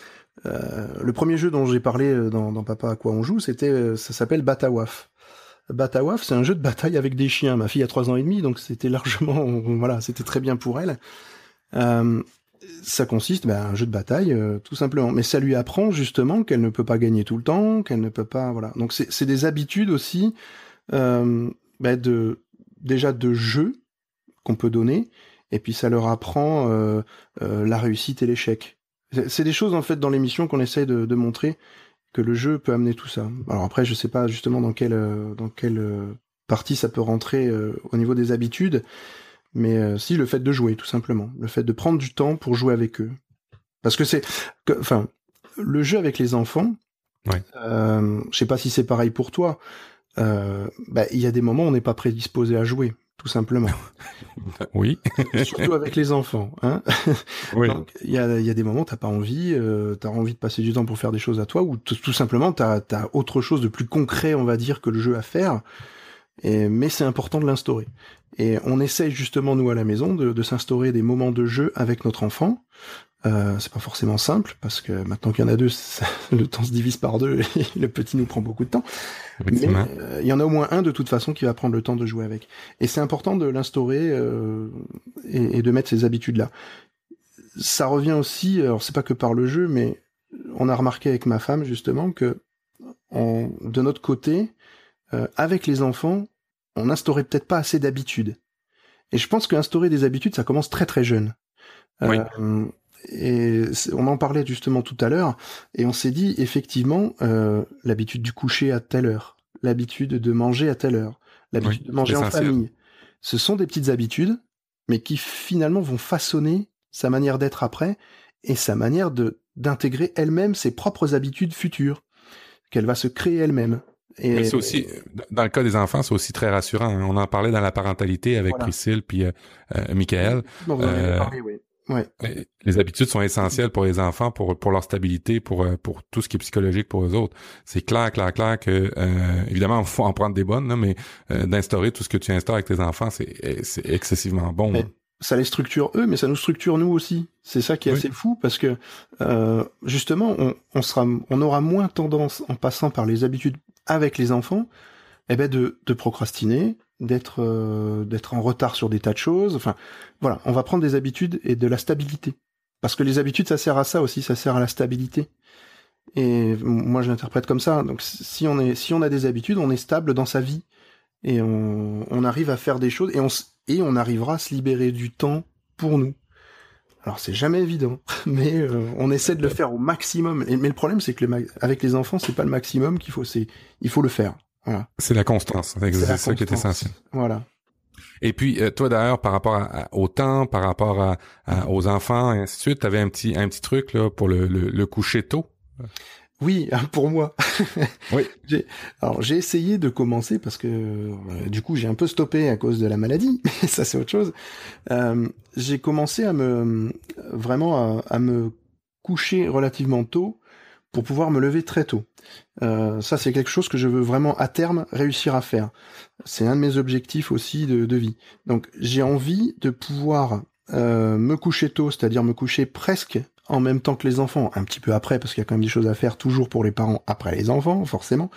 Euh, le premier jeu dont j'ai parlé dans, dans Papa à quoi on joue, c'était, ça s'appelle Batawaf. Batawaf, c'est un jeu de bataille avec des chiens. Ma fille a trois ans et demi, donc c'était largement, voilà, c'était très bien pour elle. Euh, ça consiste, ben, un jeu de bataille, euh, tout simplement. Mais ça lui apprend justement qu'elle ne peut pas gagner tout le temps, qu'elle ne peut pas, voilà. Donc c'est, c'est des habitudes aussi, euh, ben de, déjà de jeu qu'on peut donner. Et puis ça leur apprend euh, euh, la réussite et l'échec. C'est des choses en fait dans l'émission qu'on essaye de, de montrer que le jeu peut amener tout ça. Alors après, je sais pas justement dans quelle euh, dans quelle euh, partie ça peut rentrer euh, au niveau des habitudes, mais euh, si le fait de jouer tout simplement, le fait de prendre du temps pour jouer avec eux, parce que c'est, enfin, le jeu avec les enfants. Ouais. Euh, je sais pas si c'est pareil pour toi. Euh, bah, il y a des moments où on n'est pas prédisposé à jouer. Tout simplement. Oui. Surtout avec les enfants, hein. Oui. Donc il y a, y a des moments où t'as pas envie, euh, t'as envie de passer du temps pour faire des choses à toi, ou t- tout simplement t'as as autre chose de plus concret, on va dire, que le jeu à faire. Et, mais c'est important de l'instaurer. Et on essaye justement nous à la maison de, de s'instaurer des moments de jeu avec notre enfant. Euh, c'est pas forcément simple parce que maintenant qu'il y en a deux, ça, le temps se divise par deux et le petit nous prend beaucoup de temps. Mais euh, il y en a au moins un de toute façon qui va prendre le temps de jouer avec. Et c'est important de l'instaurer euh, et, et de mettre ces habitudes-là. Ça revient aussi, alors c'est pas que par le jeu, mais on a remarqué avec ma femme justement que on, de notre côté, euh, avec les enfants, on n'instaurait peut-être pas assez d'habitudes. Et je pense qu'instaurer des habitudes, ça commence très très jeune. Oui. Euh, Et on en parlait justement tout à l'heure, et on s'est dit effectivement euh, l'habitude du coucher à telle heure, l'habitude de manger à telle heure, l'habitude oui, de manger en essentiel. famille. Ce sont des petites habitudes, mais qui finalement vont façonner sa manière d'être après et sa manière de d'intégrer elle-même ses propres habitudes futures qu'elle va se créer elle-même. Et mais c'est aussi, dans le cas des enfants, c'est aussi très rassurant. Hein. On en parlait dans la parentalité avec voilà. Priscille puis euh, euh, Michael. Bon, vous en avez euh, parlé, oui. Ouais. Les habitudes sont essentielles pour les enfants, pour pour leur stabilité, pour pour tout ce qui est psychologique pour eux autres. C'est clair, clair, clair que euh, évidemment, il faut en prendre des bonnes, là, mais euh, d'instaurer tout ce que tu instaures avec tes enfants, c'est c'est excessivement bon. Mais ça les structure eux, mais ça nous structure nous aussi. C'est ça qui est oui. assez fou parce que euh, justement, on, on sera, on aura moins tendance en passant par les habitudes avec les enfants, eh ben de de procrastiner, d'être euh, d'être en retard sur des tas de choses. Enfin, voilà, on va prendre des habitudes et de la stabilité. Parce que les habitudes, ça sert à ça aussi, ça sert à la stabilité. Et moi, je l'interprète comme ça. Donc, si on est, si on a des habitudes, on est stable dans sa vie et on, on arrive à faire des choses et on et on arrivera à se libérer du temps pour nous. Alors, c'est jamais évident, mais euh, on essaie de le faire au maximum. Et, mais le problème, c'est que le, avec les enfants, c'est pas le maximum qu'il faut, c'est il faut le faire. Voilà. C'est la constance, c'est, c'est ça qui est essentiel. Voilà. Et puis euh, toi d'ailleurs par rapport à, à, au temps, par rapport à, à, aux enfants et ainsi de suite, t'avais un petit un petit truc là pour le, le, le coucher tôt. Oui, pour moi. Oui. j'ai, alors j'ai essayé de commencer parce que euh, du coup j'ai un peu stoppé à cause de la maladie, mais ça c'est autre chose. Euh, j'ai commencé à me vraiment à, à me coucher relativement tôt pour pouvoir me lever très tôt. Euh, ça, c'est quelque chose que je veux vraiment à terme réussir à faire. C'est un de mes objectifs aussi de, de vie. Donc, j'ai envie de pouvoir euh, me coucher tôt, c'est-à-dire me coucher presque en même temps que les enfants, un petit peu après, parce qu'il y a quand même des choses à faire toujours pour les parents après les enfants, forcément.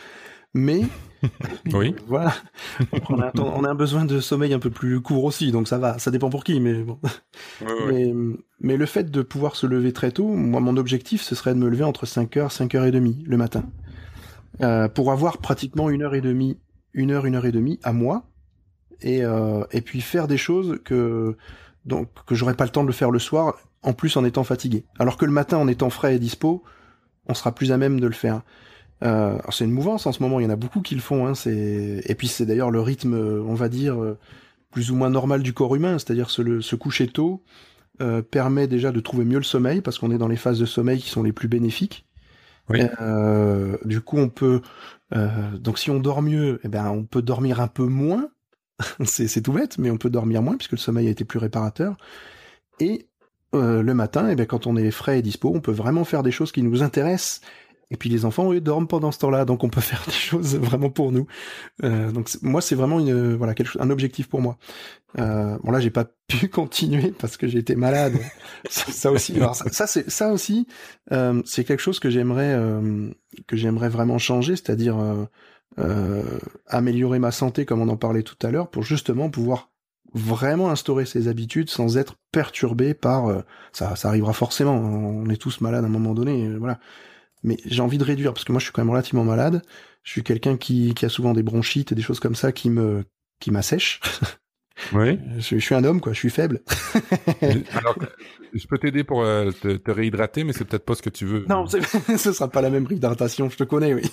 Mais oui. voilà, on a, on a un besoin de sommeil un peu plus court aussi, donc ça va, ça dépend pour qui, mais bon. Ouais, ouais. Mais, mais le fait de pouvoir se lever très tôt, moi mon objectif ce serait de me lever entre cinq heures, cinq heures trente le matin, euh, pour avoir pratiquement une heure et demie, une heure, une heure et demie à moi, et euh, et puis faire des choses que donc que j'aurais pas le temps de le faire le soir, en plus en étant fatigué. Alors que le matin en étant frais et dispo, on sera plus à même de le faire. Euh, alors c'est une mouvance en ce moment, il y en a beaucoup qui le font, hein, c'est... et puis c'est d'ailleurs le rythme, on va dire, plus ou moins normal du corps humain, c'est-à-dire se, le, se coucher tôt euh, permet déjà de trouver mieux le sommeil, parce qu'on est dans les phases de sommeil qui sont les plus bénéfiques. Oui. Euh, du coup on peut, euh, donc si on dort mieux, eh ben, on peut dormir un peu moins, c'est, c'est tout bête, mais on peut dormir moins, puisque le sommeil a été plus réparateur, et euh, le matin, eh ben, quand on est frais et dispo, on peut vraiment faire des choses qui nous intéressent. Et puis les enfants, eux, dorment pendant ce temps-là, donc on peut faire des choses vraiment pour nous. Euh, donc c'est, moi, c'est vraiment une, voilà, quelque chose, un objectif pour moi. Euh, bon là, j'ai pas pu continuer parce que j'ai été malade. ça, ça aussi, alors ça, ça c'est ça aussi, euh, c'est quelque chose que j'aimerais euh, que j'aimerais vraiment changer, c'est-à-dire euh, euh, améliorer ma santé, comme on en parlait tout à l'heure, pour justement pouvoir vraiment instaurer ces habitudes sans être perturbé par euh, ça. Ça arrivera forcément. On est tous malades à un moment donné, euh, voilà. Mais j'ai envie de réduire, parce que moi je suis quand même relativement malade, je suis quelqu'un qui, qui a souvent des bronchites et des choses comme ça qui me qui m'assèchent. Oui. Je, je suis un homme, quoi, je suis faible. Alors, je peux t'aider pour euh, te, te réhydrater, mais c'est peut-être pas ce que tu veux. Non, c'est, ce sera pas la même réhydratation, je te connais, oui.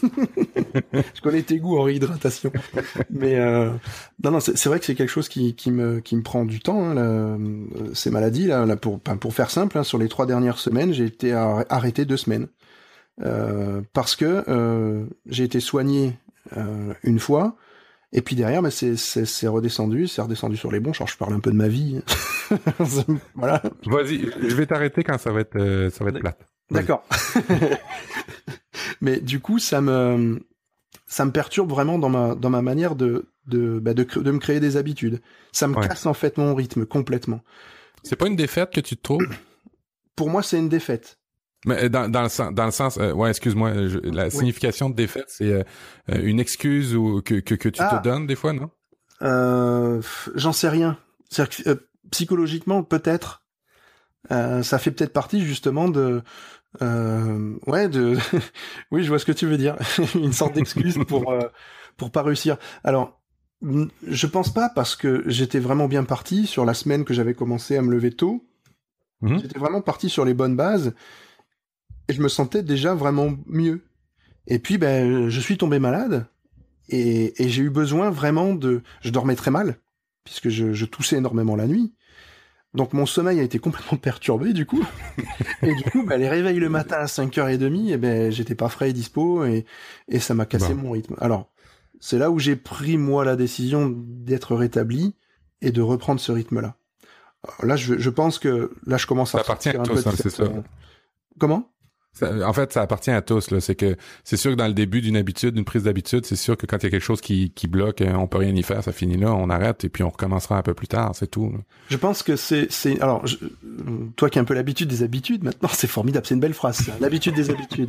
Je connais tes goûts en réhydratation. Mais euh, non, non, c'est, c'est vrai que c'est quelque chose qui, qui me qui me prend du temps, hein, là, ces maladies, là, là pour, pour faire simple, hein, sur les trois dernières semaines, j'ai été arrêté deux semaines. Euh, parce que euh, j'ai été soigné euh, une fois, et puis derrière, mais c'est, c'est, c'est redescendu, c'est redescendu sur les bons. Genre, je parle un peu de ma vie. Voilà. Vas-y, je vais t'arrêter quand ça va être, euh, ça va être plate. Vas-y. D'accord. Mais du coup, ça me, ça me perturbe vraiment dans ma, dans ma manière de, de, bah de, de me créer des habitudes. Ça me ouais. casse en fait mon rythme complètement. C'est pas une défaite que tu te trouves? Pour moi, c'est une défaite. Mais dans, dans le sens, dans le sens, euh, ouais, excuse-moi, je, la oui. signification de défaite, c'est euh, une excuse ou que que, que tu ah. te donnes des fois, non? Euh, j'en sais rien. C'est-à-dire que, euh, psychologiquement, peut-être, euh, ça fait peut-être partie justement de, euh, ouais, de, oui, je vois ce que tu veux dire, une sorte d'excuse pour euh, pour pas réussir. Alors, je pense pas, parce que j'étais vraiment bien parti sur la semaine que j'avais commencé à me lever tôt. Mmh. J'étais vraiment parti sur les bonnes bases. Et je me sentais déjà vraiment mieux. Et puis, ben, je suis tombé malade et, et j'ai eu besoin vraiment de... Je dormais très mal, puisque je, je toussais énormément la nuit. Donc mon sommeil a été complètement perturbé, du coup. Et du coup, ben, les réveils le matin à cinq heures trente, et ben, j'étais pas frais et dispo, et, et ça m'a cassé bon. mon rythme. Alors, c'est là où j'ai pris, moi, la décision d'être rétabli et de reprendre ce rythme-là. Alors là, je, je pense que... Là, je commence à... Ça appartient à tous, hein, c'est ça. Comment ? Ça, en fait, ça appartient à tous, là. C'est que, c'est sûr que dans le début d'une habitude, d'une prise d'habitude, c'est sûr que quand il y a quelque chose qui, qui bloque, on peut rien y faire, ça finit là, on arrête et puis on recommencera un peu plus tard, c'est tout, là. Je pense que c'est, c'est, alors, je, toi qui as un peu l'habitude des habitudes, maintenant, c'est formidable, c'est une belle phrase, ça, l'habitude des habitudes.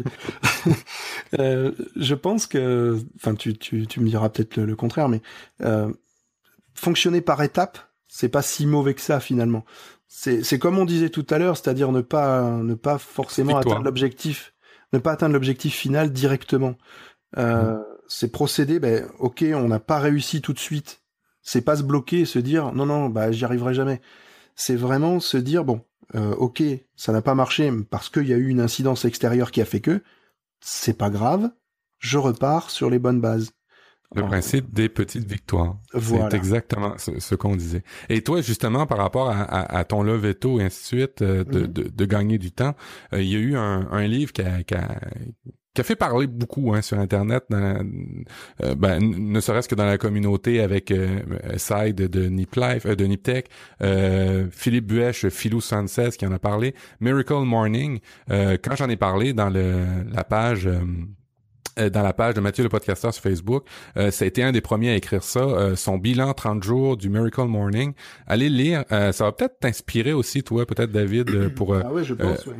euh, je pense que, enfin, tu, tu, tu me diras peut-être le, le contraire, mais, euh, fonctionner par étapes, c'est pas si mauvais que ça, finalement. C'est, c'est comme on disait tout à l'heure, c'est-à-dire ne pas, ne pas forcément atteindre l'objectif, ne pas atteindre l'objectif final directement. Euh, mmh. C'est procéder, ben, ok, on n'a pas réussi tout de suite. C'est pas se bloquer et se dire, non, non, bah, j'y arriverai jamais. C'est vraiment se dire, bon, euh, ok, ça n'a pas marché parce qu'il y a eu une incidence extérieure qui a fait que, c'est pas grave, je repars sur les bonnes bases. Le Alors, principe des petites victoires. Voilà. C'est exactement ce, ce qu'on disait. Et toi, justement, par rapport à, à, à ton lever tôt et ainsi de suite, euh, de, mm-hmm. de, de gagner du temps, euh, il y a eu un, un livre qui a, qui, a, qui a fait parler beaucoup hein, sur Internet, dans, euh, ben, ne serait-ce que dans la communauté avec euh, Side de Nip Life, euh, de Niptech, euh, Philippe Buèche, Philou soixante-seize qui en a parlé, Miracle Morning. Euh, quand j'en ai parlé dans le, la page... Euh, dans la page de Mathieu le podcasteur sur Facebook, euh, ça a été un des premiers à écrire ça, euh, son bilan trente jours du Miracle Morning. Allez lire, euh, ça va peut-être t'inspirer aussi, toi, peut-être David, pour... Euh, ah ouais, je pense, euh, ouais.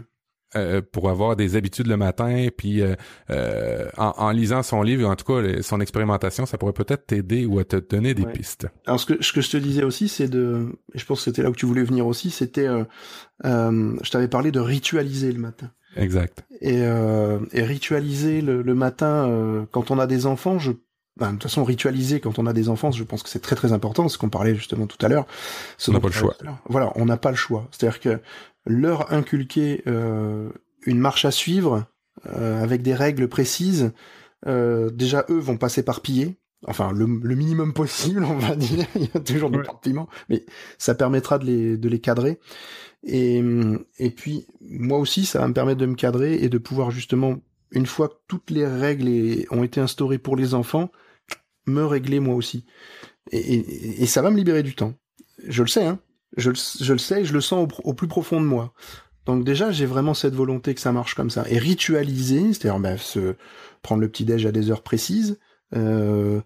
euh, pour avoir des habitudes le matin, puis euh, euh, en, en lisant son livre, en tout cas les, son expérimentation, ça pourrait peut-être t'aider ou à te donner des ouais. pistes. Alors ce que, ce que je te disais aussi, c'est de, et je pense que c'était là où tu voulais venir aussi, c'était, euh, euh, je t'avais parlé de ritualiser le matin. Exact. Et, euh, et ritualiser le, le matin euh, quand on a des enfants, je Ben, de toute façon, ritualiser quand on a des enfants, je pense que c'est très très important, ce qu'on parlait justement tout à l'heure. On n'a pas le choix. Voilà, on n'a pas le choix. C'est-à-dire que leur inculquer euh, une marche à suivre euh, avec des règles précises, euh, déjà eux vont pas s'éparpiller. Enfin, le, le minimum possible, on va dire. Il y a toujours des éparpillements, mais ça permettra de les de les cadrer. Et et puis moi aussi, ça va me permettre de me cadrer et de pouvoir justement, une fois que toutes les règles ont été instaurées pour les enfants, me régler moi aussi. Et, et, et ça va me libérer du temps. Je le sais, hein. Je, je le sais et je le sens au, au plus profond de moi. Donc déjà, j'ai vraiment cette volonté que ça marche comme ça. Et ritualiser, c'est-à-dire bah, se prendre le petit-déj à des heures précises, euh,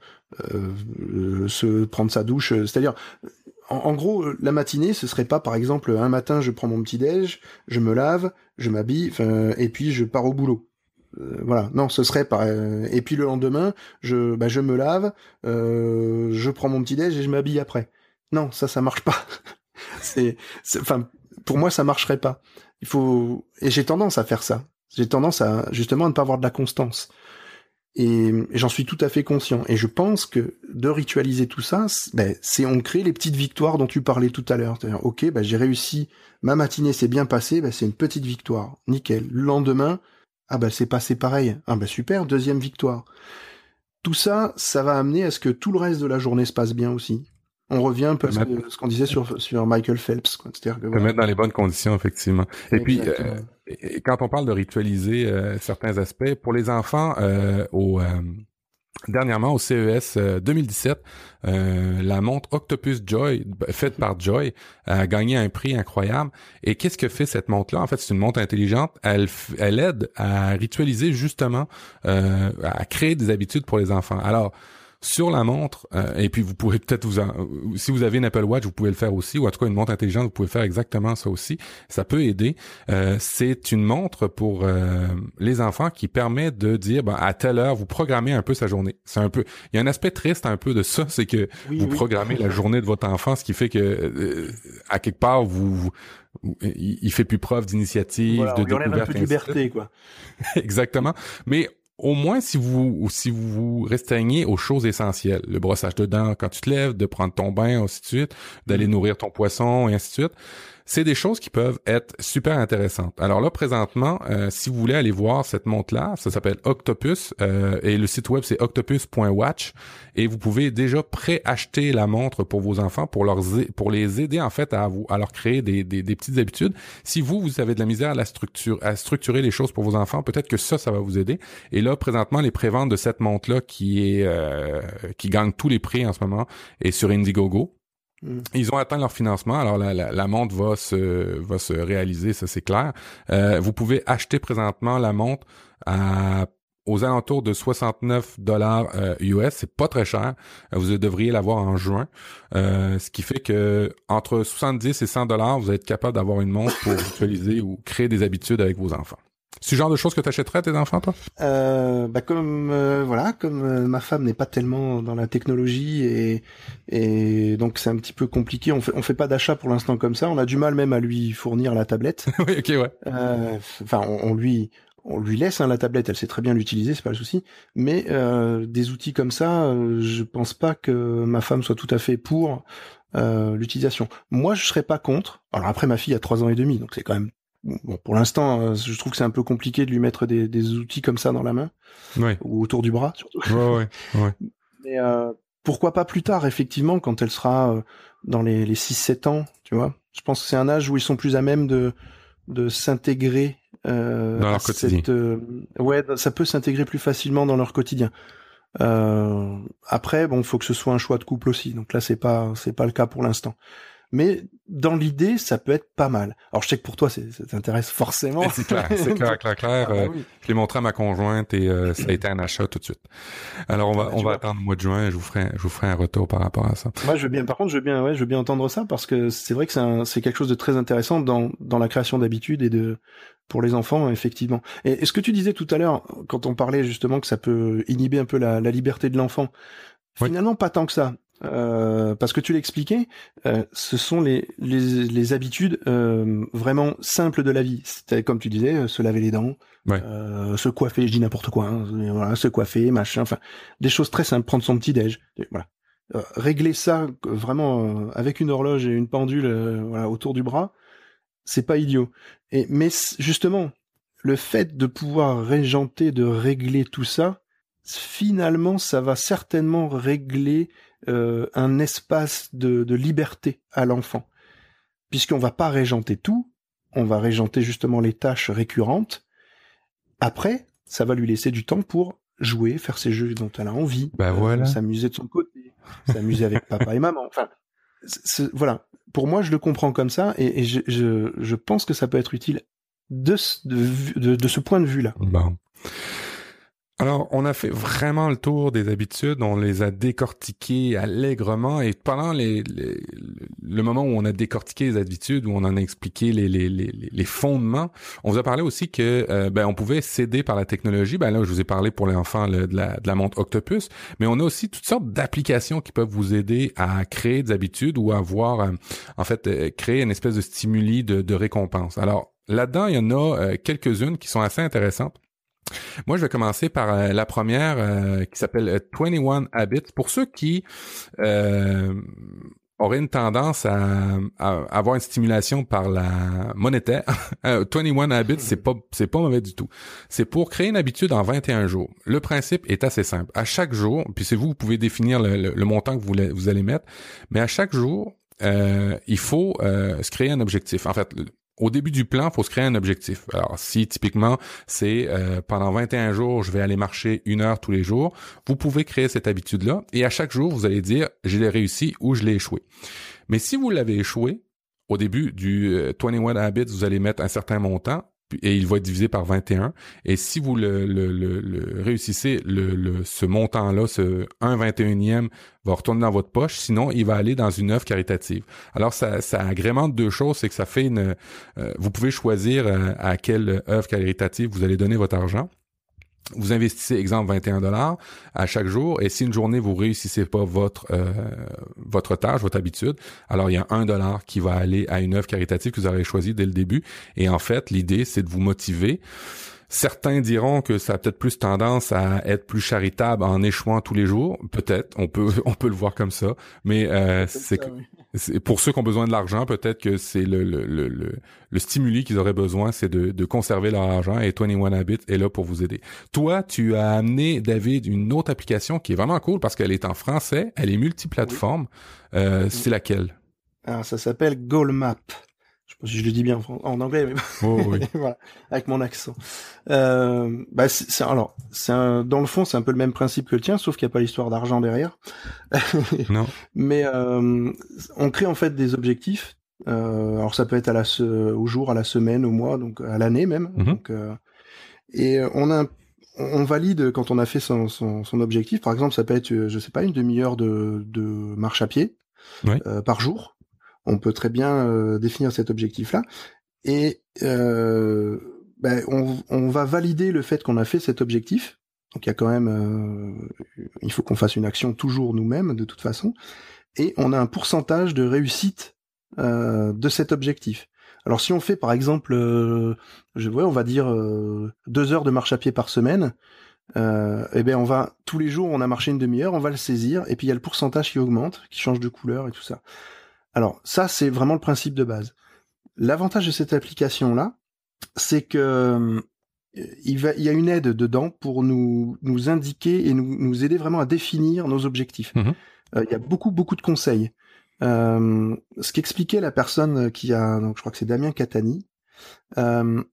euh, se prendre sa douche, c'est-à-dire... En, en gros, la matinée, ce serait pas, par exemple, un matin, je prends mon petit-déj, je me lave, je m'habille, et puis je pars au boulot. Euh, voilà, non, ce serait pas. Euh, et puis le lendemain, je, bah, je me lave, euh, je prends mon petit déj et je m'habille après. Non, ça, ça marche pas. c'est, enfin, pour moi, ça marcherait pas. Il faut, et j'ai tendance à faire ça. J'ai tendance à justement à ne pas avoir de la constance. Et, et j'en suis tout à fait conscient. Et je pense que de ritualiser tout ça, c'est, ben, c'est on crée les petites victoires dont tu parlais tout à l'heure. C'est-à-dire, ok, ben, j'ai réussi, ma matinée s'est bien passée, ben, c'est une petite victoire, nickel. Le lendemain. Ah bah c'est passé pareil. Ah bah super, deuxième victoire. Tout ça, ça va amener à ce que tout le reste de la journée se passe bien aussi. On revient un peu à ce, que, ce qu'on disait sur, sur Michael Phelps, quoi. C'est-à-dire que, voilà. Mettre dans les bonnes conditions, effectivement. Et Exactement. puis, euh, quand on parle de ritualiser euh, certains aspects, pour les enfants, euh, au... Euh, dernièrement, au C E S euh, deux mille dix-sept, euh, la montre Octopus Joy, faite par Joy, a gagné un prix incroyable. Et qu'est-ce que fait cette montre-là? En fait, c'est une montre intelligente. Elle, elle aide à ritualiser justement, euh, à créer des habitudes pour les enfants. Alors, sur la montre, euh, et puis vous pourrez peut-être vous en, si vous avez une Apple Watch, vous pouvez le faire aussi, ou en tout cas une montre intelligente, vous pouvez faire exactement ça aussi. Ça peut aider. Euh, c'est une montre pour euh, les enfants qui permet de dire, ben, à telle heure, vous programmez un peu sa journée. C'est un peu, il y a un aspect triste un peu de ça, c'est que oui, vous oui. programmez la journée de votre enfant, ce qui fait que euh, à quelque part vous, vous il, il fait plus preuve d'initiative, voilà, de on lui enlève découverte. un peu de liberté, quoi. Exactement. Mais au moins, si vous si vous vous restreignez aux choses essentielles, le brossage de dents quand tu te lèves, de prendre ton bain, ainsi de suite, d'aller mmh. nourrir ton poisson, et ainsi de suite, c'est des choses qui peuvent être super intéressantes. Alors là, présentement, euh, si vous voulez aller voir cette montre-là, ça s'appelle Octopus, euh, et le site web, c'est octopus point watch, et vous pouvez déjà pré-acheter la montre pour vos enfants, pour leur pour les aider, en fait, à, vous, à leur créer des, des, des petites habitudes. Si vous, vous avez de la misère à, la structure, à structurer les choses pour vos enfants, peut-être que ça, ça va vous aider. Et là, présentement, les préventes de cette montre-là, qui est euh, qui gagne tous les prix en ce moment, est sur Indiegogo. Ils ont atteint leur financement, alors la, la, la montre va se va se réaliser, ça c'est clair. Euh, vous pouvez acheter présentement la montre à aux alentours de soixante-neuf dollars euh, U S, c'est pas très cher. Vous devriez l'avoir en juin, euh, ce qui fait que entre soixante-dix et cent dollars, vous allez être capable d'avoir une montre pour utiliser ou créer des habitudes avec vos enfants. C'est le genre de choses que tu achèterais à tes enfants, toi? Euh, bah comme euh, voilà, comme euh, ma femme n'est pas tellement dans la technologie et et donc c'est un petit peu compliqué. On fait on fait pas d'achat pour l'instant comme ça. On a du mal même à lui fournir la tablette. Oui, ok, ouais. Enfin, euh, on, on lui on lui laisse hein, la tablette. Elle sait très bien l'utiliser, c'est pas le souci. Mais euh, des outils comme ça, euh, je pense pas que ma femme soit tout à fait pour euh, l'utilisation. Moi, je serais pas contre. Alors après, ma fille a trois ans et demi, donc c'est quand même bon, pour l'instant, je trouve que c'est un peu compliqué de lui mettre des, des outils comme ça dans la main, ouais. ou autour du bras, surtout. Ouais, ouais, ouais. Mais euh, pourquoi pas plus tard, effectivement, quand elle sera euh, dans les, les six sept ans, tu vois. Je pense que c'est un âge où ils sont plus à même de, de s'intégrer euh, dans leur quotidien. Cette, euh, ouais, ça peut s'intégrer plus facilement dans leur quotidien. Euh, après, bon, faut que ce soit un choix de couple aussi. Donc là, c'est pas, c'est pas le cas pour l'instant. Mais dans l'idée, ça peut être pas mal. Alors, je sais que pour toi, c'est, ça t'intéresse forcément. Et c'est clair, c'est clair, clair, clair. Ah, bah, oui. euh, je l'ai montré à ma conjointe et euh, ça a été un achat tout de suite. Alors, on va, ouais, on va vois. attendre le mois de juin et je vous ferai, je vous ferai un retour par rapport à ça. Moi, je veux bien, par contre, je veux bien, ouais, je veux bien entendre ça parce que c'est vrai que c'est, un, c'est quelque chose de très intéressant dans, dans la création d'habitudes et de, pour les enfants, effectivement. Et, et ce que tu disais tout à l'heure, quand on parlait justement que ça peut inhiber un peu la, la liberté de l'enfant, oui. Finalement, pas tant que ça. Euh, parce que tu l'expliquais, euh, ce sont les, les, les habitudes euh, vraiment simples de la vie. C'était comme tu disais, euh, se laver les dents, ouais. euh, se coiffer, je dis n'importe quoi, hein, voilà, se coiffer, machin, enfin, des choses très simples, prendre son petit déj, voilà. Euh, régler ça vraiment euh, avec une horloge et une pendule, euh, voilà, autour du bras, c'est pas idiot. Et mais justement, le fait de pouvoir régenter, de régler tout ça, finalement, ça va certainement régler euh, un espace de, de liberté à l'enfant. Puisqu'on va pas régenter tout, on va régenter justement les tâches récurrentes. Après, ça va lui laisser du temps pour jouer, faire ses jeux dont elle a envie, bah euh, voilà. s'amuser de son côté, s'amuser avec papa et maman. Enfin, c'est, voilà. Pour moi, je le comprends comme ça, et, et je, je, je pense que ça peut être utile de, de, de, de ce point de vue-là. Bon. Alors, on a fait vraiment le tour des habitudes, on les a décortiquées allègrement et pendant les, les, le moment où on a décortiqué les habitudes, où on en a expliqué les, les, les, les fondements, on vous a parlé aussi que euh, ben on pouvait s'aider par la technologie. Ben là, je vous ai parlé pour les enfants le, de, la, de la montre Octopus, mais on a aussi toutes sortes d'applications qui peuvent vous aider à créer des habitudes ou à avoir, euh, en fait, euh, créer une espèce de stimuli de, de récompense. Alors, là-dedans, il y en a euh, quelques-unes qui sont assez intéressantes. Moi, je vais commencer par euh, la première euh, qui s'appelle euh, vingt et un Habits. Pour ceux qui euh, auraient une tendance à, à avoir une stimulation par la monétaire, vingt et un Habits, c'est pas c'est pas mauvais du tout. C'est pour créer une habitude en vingt et un jours. Le principe est assez simple. À chaque jour, puis c'est vous, vous pouvez définir le, le, le montant que vous, vous allez mettre, mais à chaque jour, euh, il faut euh, se créer un objectif. En fait, au début du plan, il faut se créer un objectif. Alors, si typiquement, c'est euh, pendant vingt et un jours, je vais aller marcher une heure tous les jours, vous pouvez créer cette habitude-là et à chaque jour, vous allez dire, je l'ai réussi ou je l'ai échoué. Mais si vous l'avez échoué, au début du euh, vingt et un Habits, vous allez mettre un certain montant et il va être divisé par vingt et un. Et si vous le, le, le, le réussissez, le, le, ce montant-là, ce un vingt et unième va retourner dans votre poche, sinon il va aller dans une œuvre caritative. Alors ça, ça agrémente deux choses, c'est que ça fait une... Euh, vous pouvez choisir euh, à quelle œuvre caritative vous allez donner votre argent. Vous investissez, exemple, vingt et un dollars à chaque jour, et si une journée vous réussissez pas votre euh, votre tâche, votre habitude, alors il y a un dollar qui va aller à une œuvre caritative que vous avez choisie dès le début. Et en fait, l'idée, c'est de vous motiver. Certains diront que ça a peut-être plus tendance à être plus charitable en échouant tous les jours. Peut-être, on peut on peut le voir comme ça. Mais euh, c'est, ça, oui. c'est pour ceux qui ont besoin de l'argent, peut-être que c'est le le le le, le stimuli qu'ils auraient besoin, c'est de de conserver leur argent. Et vingt et un Habits est là pour vous aider. Toi, tu as amené, David, une autre application qui est vraiment cool parce qu'elle est en français, elle est multiplateforme. Oui. Euh, c'est laquelle? Alors ça s'appelle GoalMap. Je sais pas si je le dis bien en, en anglais, mais oh, oui. voilà, avec mon accent. Euh, bah c'est, c'est alors, c'est un, dans le fond, c'est un peu le même principe que le tien, sauf qu'il n'y a pas l'histoire d'argent derrière. Non. Mais euh, on crée en fait des objectifs. Euh, alors ça peut être à la se, au jour, à la semaine, au mois, donc à l'année même. Mm-hmm. Donc, euh, et on a, un, on valide quand on a fait son, son, son objectif. Par exemple, ça peut être, je sais pas, une demi-heure de, de marche à pied oui. euh, par jour. On peut très bien euh, définir cet objectif-là et euh, ben, on, on va valider le fait qu'on a fait cet objectif. Donc il y a quand même, euh, il faut qu'on fasse une action toujours nous-mêmes de toute façon, et on a un pourcentage de réussite euh, de cet objectif. Alors si on fait par exemple, euh, je vois, on va dire euh, deux heures de marche à pied par semaine. Euh, et ben on va tous les jours, on a marché une demi-heure, on va le saisir, et puis il y a le pourcentage qui augmente, qui change de couleur et tout ça. Alors, ça, c'est vraiment le principe de base. L'avantage de cette application-là, c'est que euh, il, va, il y a une aide dedans pour nous, nous indiquer et nous, nous aider vraiment à définir nos objectifs. Mmh. Euh, il y a beaucoup, beaucoup de conseils. Euh, ce qu'expliquait la personne qui a, donc je crois que c'est Damien Catani, euh,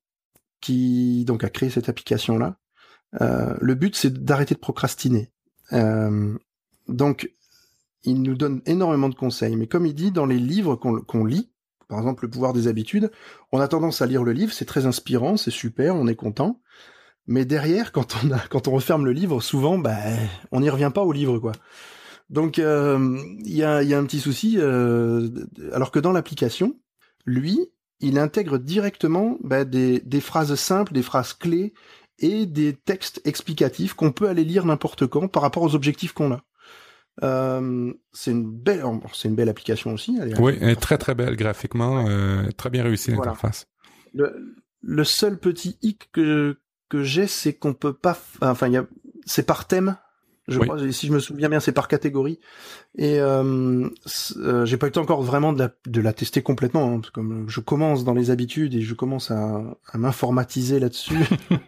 qui donc a créé cette application-là, euh, le but, c'est d'arrêter de procrastiner. Euh, donc, il nous donne énormément de conseils, mais comme il dit, dans les livres qu'on, qu'on lit, par exemple le pouvoir des habitudes, on a tendance à lire le livre, c'est très inspirant, c'est super, on est content, mais derrière, quand on a, quand on referme le livre, souvent, bah, on n'y revient pas au livre, quoi. Donc, il euh, y, a, y a un petit souci, euh, alors que dans l'application, lui, il intègre directement bah, des, des phrases simples, des phrases clés et des textes explicatifs qu'on peut aller lire n'importe quand par rapport aux objectifs qu'on a. Euh, c'est une belle, c'est une belle application aussi. Elle est, oui, elle est très très belle graphiquement, euh, très bien réussie voilà. l'interface. Le, le seul petit hic que que j'ai, c'est qu'on peut pas, enfin, il y a, c'est par thème. Je oui. crois, si je me souviens bien, c'est par catégorie. Et euh, euh, j'ai pas eu le temps encore vraiment de la, de la tester complètement, hein, parce que comme je commence dans les habitudes et je commence à, à m'informatiser là-dessus.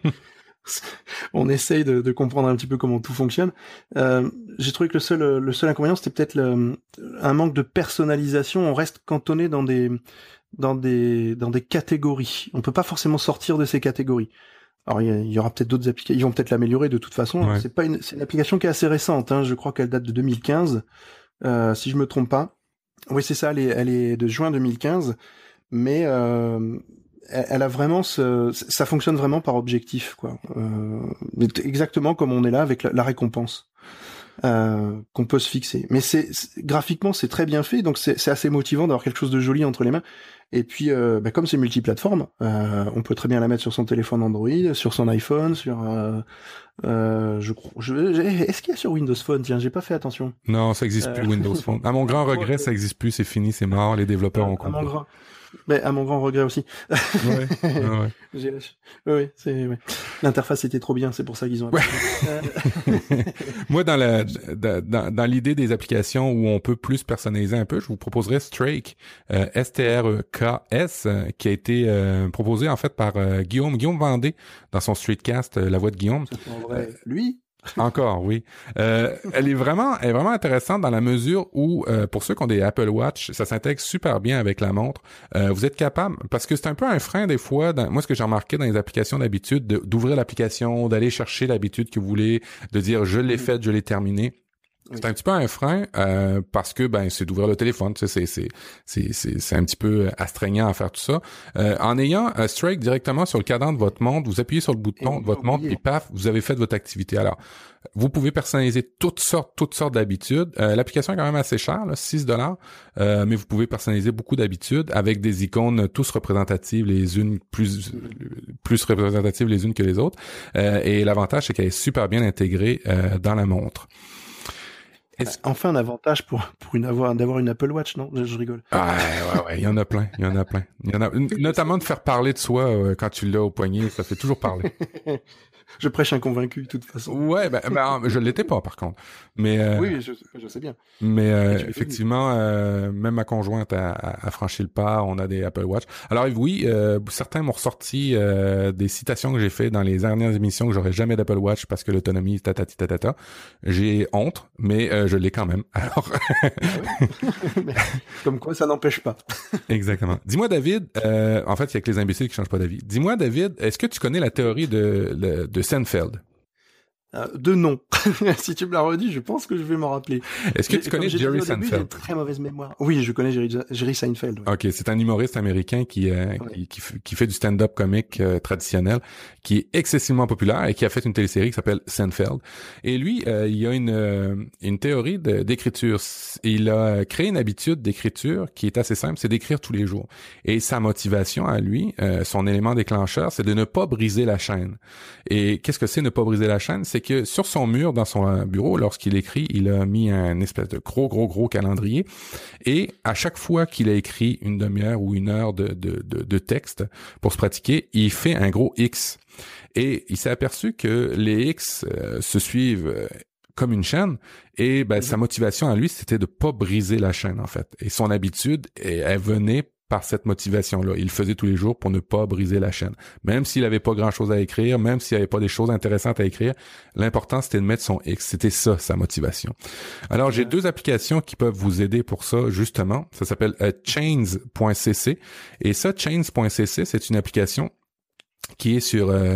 On essaye de, de comprendre un petit peu comment tout fonctionne. Euh, j'ai trouvé que le seul, le seul inconvénient, c'était peut-être le, un manque de personnalisation. On reste cantonné dans des, dans des, dans des catégories. On peut pas forcément sortir de ces catégories. Alors il y, y aura peut-être d'autres applications, ils vont peut-être l'améliorer de toute façon. Ouais. C'est pas une, c'est une application qui est assez récente. Hein. Je crois qu'elle date de deux mille quinze, euh, si je me trompe pas. Oui, c'est ça. Elle est, elle est de juin deux mille quinze, mais euh, elle, elle a vraiment ce, ça fonctionne vraiment par objectif, quoi. Euh, exactement comme on est là avec la, la récompense euh, qu'on peut se fixer. Mais c'est, c'est graphiquement c'est très bien fait, donc c'est, c'est assez motivant d'avoir quelque chose de joli entre les mains. Et puis, euh, bah, comme c'est multiplateforme, euh, on peut très bien la mettre sur son téléphone Android, sur son iPhone, sur. Euh, euh, je crois. Je, est-ce qu'il y a sur Windows Phone? Tiens, j'ai pas fait attention. Non, ça existe euh... plus Windows Phone. À mon grand regret, ça existe plus, c'est fini, c'est mort, les développeurs ont compris. Grand... Mais à mon grand regret aussi. Ouais, ouais. J'ai lâché. Oui, oui, c'est. Ouais. L'interface était trop bien, c'est pour ça qu'ils ont. Ouais. Moi, dans la dans, dans l'idée des applications où on peut plus personnaliser un peu, je vous proposerais Strake, euh, S T R E K S, euh, qui a été euh, proposé en fait par euh, Guillaume Guillaume Vendée dans son Streetcast, euh, La Voix de Guillaume. En vrai, euh, lui. Encore, oui. Euh, elle est vraiment, elle est vraiment intéressante dans la mesure où, euh, pour ceux qui ont des Apple Watch, ça s'intègre super bien avec la montre. Euh, vous êtes capable, parce que c'est un peu un frein des fois. Dans, moi, ce que j'ai remarqué dans les applications d'habitude, de, d'ouvrir l'application, d'aller chercher l'habitude que vous voulez, de dire je l'ai faite, je l'ai terminée. C'est un petit peu un frein euh, parce que ben c'est d'ouvrir le téléphone, tu sais, c'est c'est c'est c'est c'est un petit peu astreignant à faire tout ça. Euh, en ayant un Strike directement sur le cadran de votre montre, vous appuyez sur le bouton de votre montre et paf, vous avez fait votre activité. Alors, vous pouvez personnaliser toutes sortes toutes sortes d'habitudes. Euh, l'application est quand même assez chère, là, six dollars, euh, mais vous pouvez personnaliser beaucoup d'habitudes avec des icônes tous représentatives, les unes plus plus représentatives les unes que les autres. Euh, et l'avantage c'est qu'elle est super bien intégrée euh, dans la montre. Est-ce... Enfin, un avantage pour pour une avoir d'avoir une Apple Watch, non? Je, je rigole. Ah ouais ouais, il y en a plein, il y en a plein. Il y en a notamment de faire parler de soi euh, quand tu l'as au poignet, ça fait toujours parler. Je prêche un convaincu de toute façon. Ouais, ben, ben je l'étais pas par contre. Mais euh, oui, je, je sais bien. Mais euh, effectivement, euh, même ma conjointe a, a, a franchi le pas. On a des Apple Watch. Alors oui, euh, certains m'ont ressorti euh, des citations que j'ai fait dans les dernières émissions que j'aurais jamais d'Apple Watch parce que l'autonomie tatati tatata. J'ai honte, mais euh, je l'ai quand même. Alors, ah oui. Comme quoi, ça n'empêche pas. Exactement. Dis-moi, David. Euh, en fait, il y a que les imbéciles qui changent pas d'avis. Dis-moi, David, est-ce que tu connais la théorie de de, de Seinfeld? Euh, de nom. Si tu me l'as redit, je pense que je vais m'en rappeler. Est-ce que tu connais Jerry Seinfeld? J'ai une très mauvaise mémoire. Oui, je connais Jerry, Jerry Seinfeld. Ouais. Ok, c'est un humoriste américain qui euh, ouais. qui, qui, qui fait du stand-up comique euh, traditionnel, qui est excessivement populaire et qui a fait une télésérie qui s'appelle Seinfeld. Et lui, euh, il a une euh, une théorie de, d'écriture. Il a créé une habitude d'écriture qui est assez simple, c'est d'écrire tous les jours. Et sa motivation à lui, euh, son élément déclencheur, c'est de ne pas briser la chaîne. Et qu'est-ce que c'est ne pas briser la chaîne? C'est que sur son mur, dans son bureau, lorsqu'il écrit, il a mis un espèce de gros, gros, gros calendrier. Et à chaque fois qu'il a écrit une demi-heure ou une heure de, de, de, de texte pour se pratiquer, il fait un gros X. Et il s'est aperçu que les X euh, se suivent euh, comme une chaîne. Et ben, mmh. sa motivation à lui, c'était de pas briser la chaîne, en fait. Et son habitude, elle venait par cette motivation-là. Il le faisait tous les jours pour ne pas briser la chaîne. Même s'il avait pas grand-chose à écrire, même s'il avait pas des choses intéressantes à écrire, l'important, c'était de mettre son X. C'était ça, sa motivation. Alors, j'ai deux applications qui peuvent vous aider pour ça, justement. Ça s'appelle euh, chains point c c. Et ça, chains point c c, c'est une application qui est sur euh,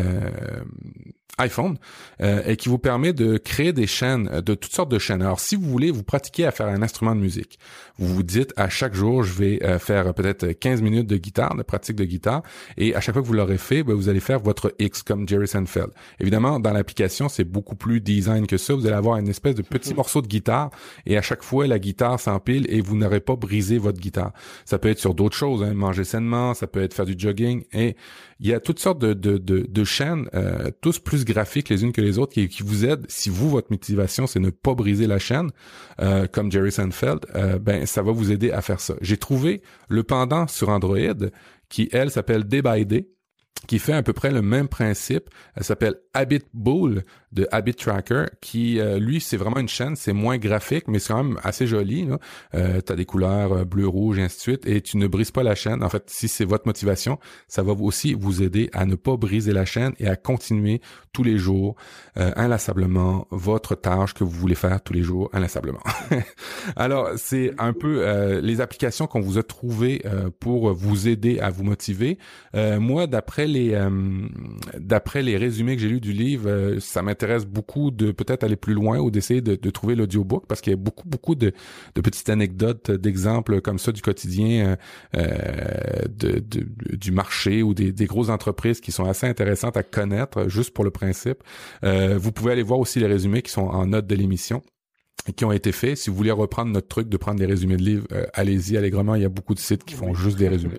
iPhone euh, et qui vous permet de créer des chaînes, de toutes sortes de chaînes. Alors, si vous voulez vous pratiquer à faire un instrument de musique, vous vous dites à chaque jour, je vais euh, faire peut-être quinze minutes de guitare, de pratique de guitare, et à chaque fois que vous l'aurez fait, ben, vous allez faire votre X comme Jerry Seinfeld. Évidemment, dans l'application, c'est beaucoup plus design que ça. Vous allez avoir une espèce de petit morceau de guitare, et à chaque fois, la guitare s'empile et vous n'aurez pas brisé votre guitare. Ça peut être sur d'autres choses, hein, manger sainement, ça peut être faire du jogging, et il y a toutes sortes de, de, de, de chaînes, euh, tous plus graphiques les unes que les autres, qui, qui vous aident. Si vous, votre motivation, c'est ne pas briser la chaîne, euh, comme Jerry Seinfeld, euh, ben ça va vous aider à faire ça. J'ai trouvé le pendant sur Android, qui, elle, s'appelle Day by Day, qui fait à peu près le même principe. Elle s'appelle Habit Bull de Habit Tracker, qui, euh, lui, c'est vraiment une chaîne, c'est moins graphique, mais c'est quand même assez joli, là. Euh, t'as des couleurs euh, bleu, rouge, et ainsi de suite, et tu ne brises pas la chaîne. En fait, si c'est votre motivation, ça va aussi vous aider à ne pas briser la chaîne et à continuer tous les jours, euh, inlassablement, votre tâche que vous voulez faire tous les jours, inlassablement. Alors, c'est un peu euh, les applications qu'on vous a trouvées euh, pour vous aider à vous motiver. Euh, moi, d'après les euh, d'après les résumés que j'ai lus du livre, euh, ça m'intéresse beaucoup de peut-être aller plus loin ou d'essayer de, de trouver l'audiobook, parce qu'il y a beaucoup beaucoup de, de petites anecdotes, d'exemples comme ça du quotidien euh, de, de, du marché ou des, des grosses entreprises qui sont assez intéressantes à connaître juste pour le principe. Euh, vous pouvez aller voir aussi les résumés qui sont en note de l'émission et qui ont été faits. Si vous voulez reprendre notre truc de prendre des résumés de livres, euh, allez-y allègrement. Il y a beaucoup de sites qui font oui. juste des résumés.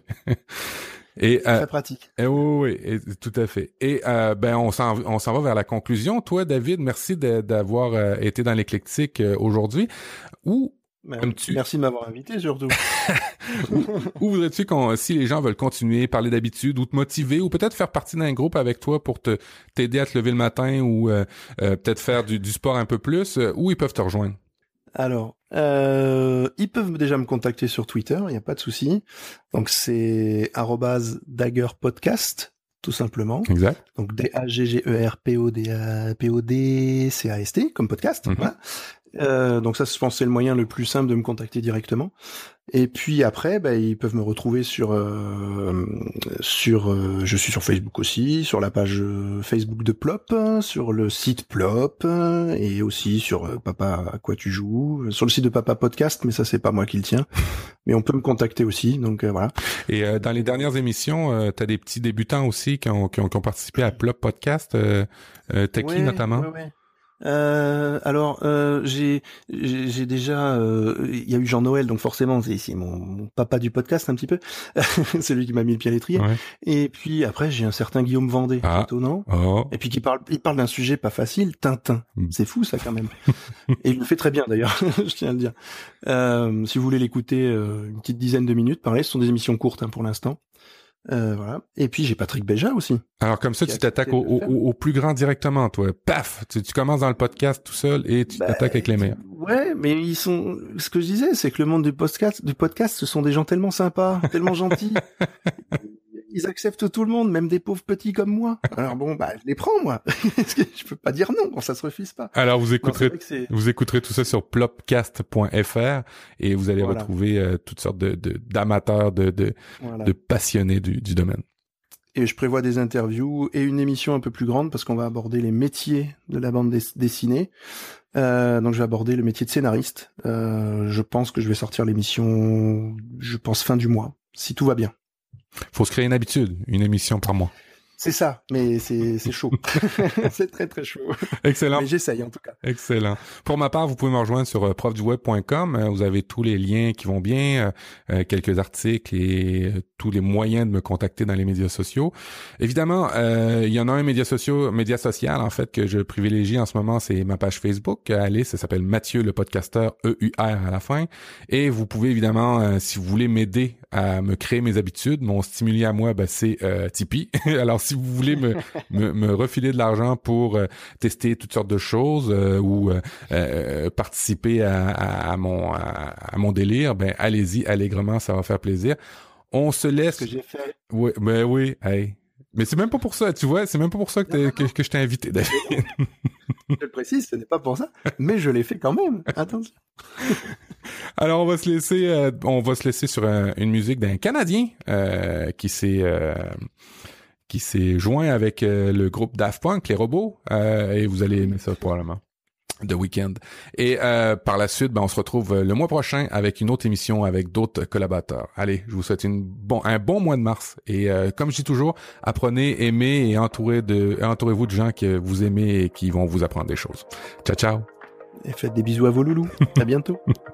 Et, c'est euh, très pratique. Et oui, oui, et, tout à fait. Et euh, ben on s'en on s'en va vers la conclusion. Toi, David, merci de, d'avoir euh, été dans l'éclectique euh, aujourd'hui. Où ben, tu... Merci de m'avoir invité surtout. où, où voudrais-tu qu'on, si les gens veulent continuer, parler d'habitude ou te motiver, ou peut-être faire partie d'un groupe avec toi pour te t'aider à te lever le matin, ou euh, euh, peut-être faire du, du sport un peu plus, euh, où ils peuvent te rejoindre? Alors, euh, ils peuvent déjà me contacter sur Twitter, il n'y a pas de souci. Donc c'est arobase dagger podcast, tout simplement. Exact. Donc D A G G E R P O D P O D C A S T comme podcast. Mm-hmm. Voilà. Euh, donc ça, je pense, c'est le moyen le plus simple de me contacter directement. Et puis après, bah, ils peuvent me retrouver sur euh, sur euh, je suis sur Facebook aussi, sur la page Facebook de Plop, sur le site Plop, et aussi sur euh, Papa à quoi tu joues, sur le site de Papa Podcast, mais ça c'est pas moi qui le tiens. Mais on peut me contacter aussi, donc euh, voilà. Et euh, dans les dernières émissions, euh, t'as des petits débutants aussi qui ont qui ont, qui ont participé à Plop Podcast, euh, euh, t'as ouais, qui notamment? Ouais, ouais. Euh, alors euh, j'ai, j'ai j'ai déjà euh, il y a eu Jean-Noël, donc forcément c'est, c'est mon, mon papa du podcast un petit peu. C'est lui qui m'a mis le pied à l'étrier. Ouais. Et puis après j'ai un certain Guillaume Vendée, ah. étonnant. Oh. Et puis qui parle il parle d'un sujet pas facile, Tintin. Mm. C'est fou ça quand même. Et il le fait très bien d'ailleurs, je tiens à le dire. Euh, si vous voulez l'écouter, euh, une petite dizaine de minutes, pareil, ce sont des émissions courtes hein, pour l'instant. Euh, voilà. Et puis j'ai Patrick Béja aussi. Alors comme ça, tu t'attaques au, au, au plus grand directement, toi. Paf, tu, tu commences dans le podcast tout seul et tu bah, t'attaques avec les meilleurs. Ouais, mais ils sont. Ce que je disais, c'est que le monde du podcast, du podcast, ce sont des gens tellement sympas, tellement gentils. Ils acceptent tout le monde, même des pauvres petits comme moi. Alors bon, bah je les prends moi. Je peux pas dire non quand ça se refuse pas. Alors vous écouterez, non, vous écouterez tout ça sur plopcast point f r et vous allez voilà. retrouver euh, toutes sortes de, de d'amateurs, de de, voilà. de passionnés du, du domaine. Et je prévois des interviews et une émission un peu plus grande parce qu'on va aborder les métiers de la bande dessinée. Euh, donc je vais aborder le métier de scénariste. Euh, je pense que je vais sortir l'émission, je pense fin du mois, si tout va bien. Faut se créer une habitude, une émission par mois. C'est ça, mais c'est c'est chaud. C'est très très chaud. Excellent. Mais j'essaye en tout cas. Excellent. Pour ma part, vous pouvez me rejoindre sur euh, prof du web point com. Euh, vous avez tous les liens qui vont bien, euh, quelques articles et euh, tous les moyens de me contacter dans les médias sociaux. Évidemment, euh, il y en a un média social, média social en fait que je privilégie en ce moment, c'est ma page Facebook. Allez, ça s'appelle Mathieu le podcasteur, E U R à la fin. Et vous pouvez évidemment, euh, si vous voulez m'aider à me créer mes habitudes, mon stimuli à moi, ben, c'est euh, Tipeee. Alors si vous voulez me, me, me refiler de l'argent pour euh, tester toutes sortes de choses euh, ou euh, euh, participer à, à, à mon à, à mon délire, ben allez-y allègrement, ça va faire plaisir. On se laisse. Ce que j'ai fait. Oui, ben oui, hey. Mais c'est même pas pour ça, tu vois, c'est même pas pour ça que, non, non, que, que je t'ai invité, David. Je le précise, ce n'est pas pour ça, mais je l'ai fait quand même. Attention. Alors on va se laisser, euh, on va se laisser sur un, une musique d'un Canadien euh, qui s'est euh, qui s'est joint avec euh, le groupe Daft Punk, les robots, euh, et vous allez aimer ça probablement. The Weeknd. Et euh, par la suite, ben, on se retrouve le mois prochain avec une autre émission avec d'autres collaborateurs. Allez, je vous souhaite une bon, un bon mois de mars. Et euh, comme je dis toujours, apprenez, aimez et entourez de, entourez-vous de gens que vous aimez et qui vont vous apprendre des choses. Ciao, ciao. Et faites des bisous à vos loulous. À bientôt.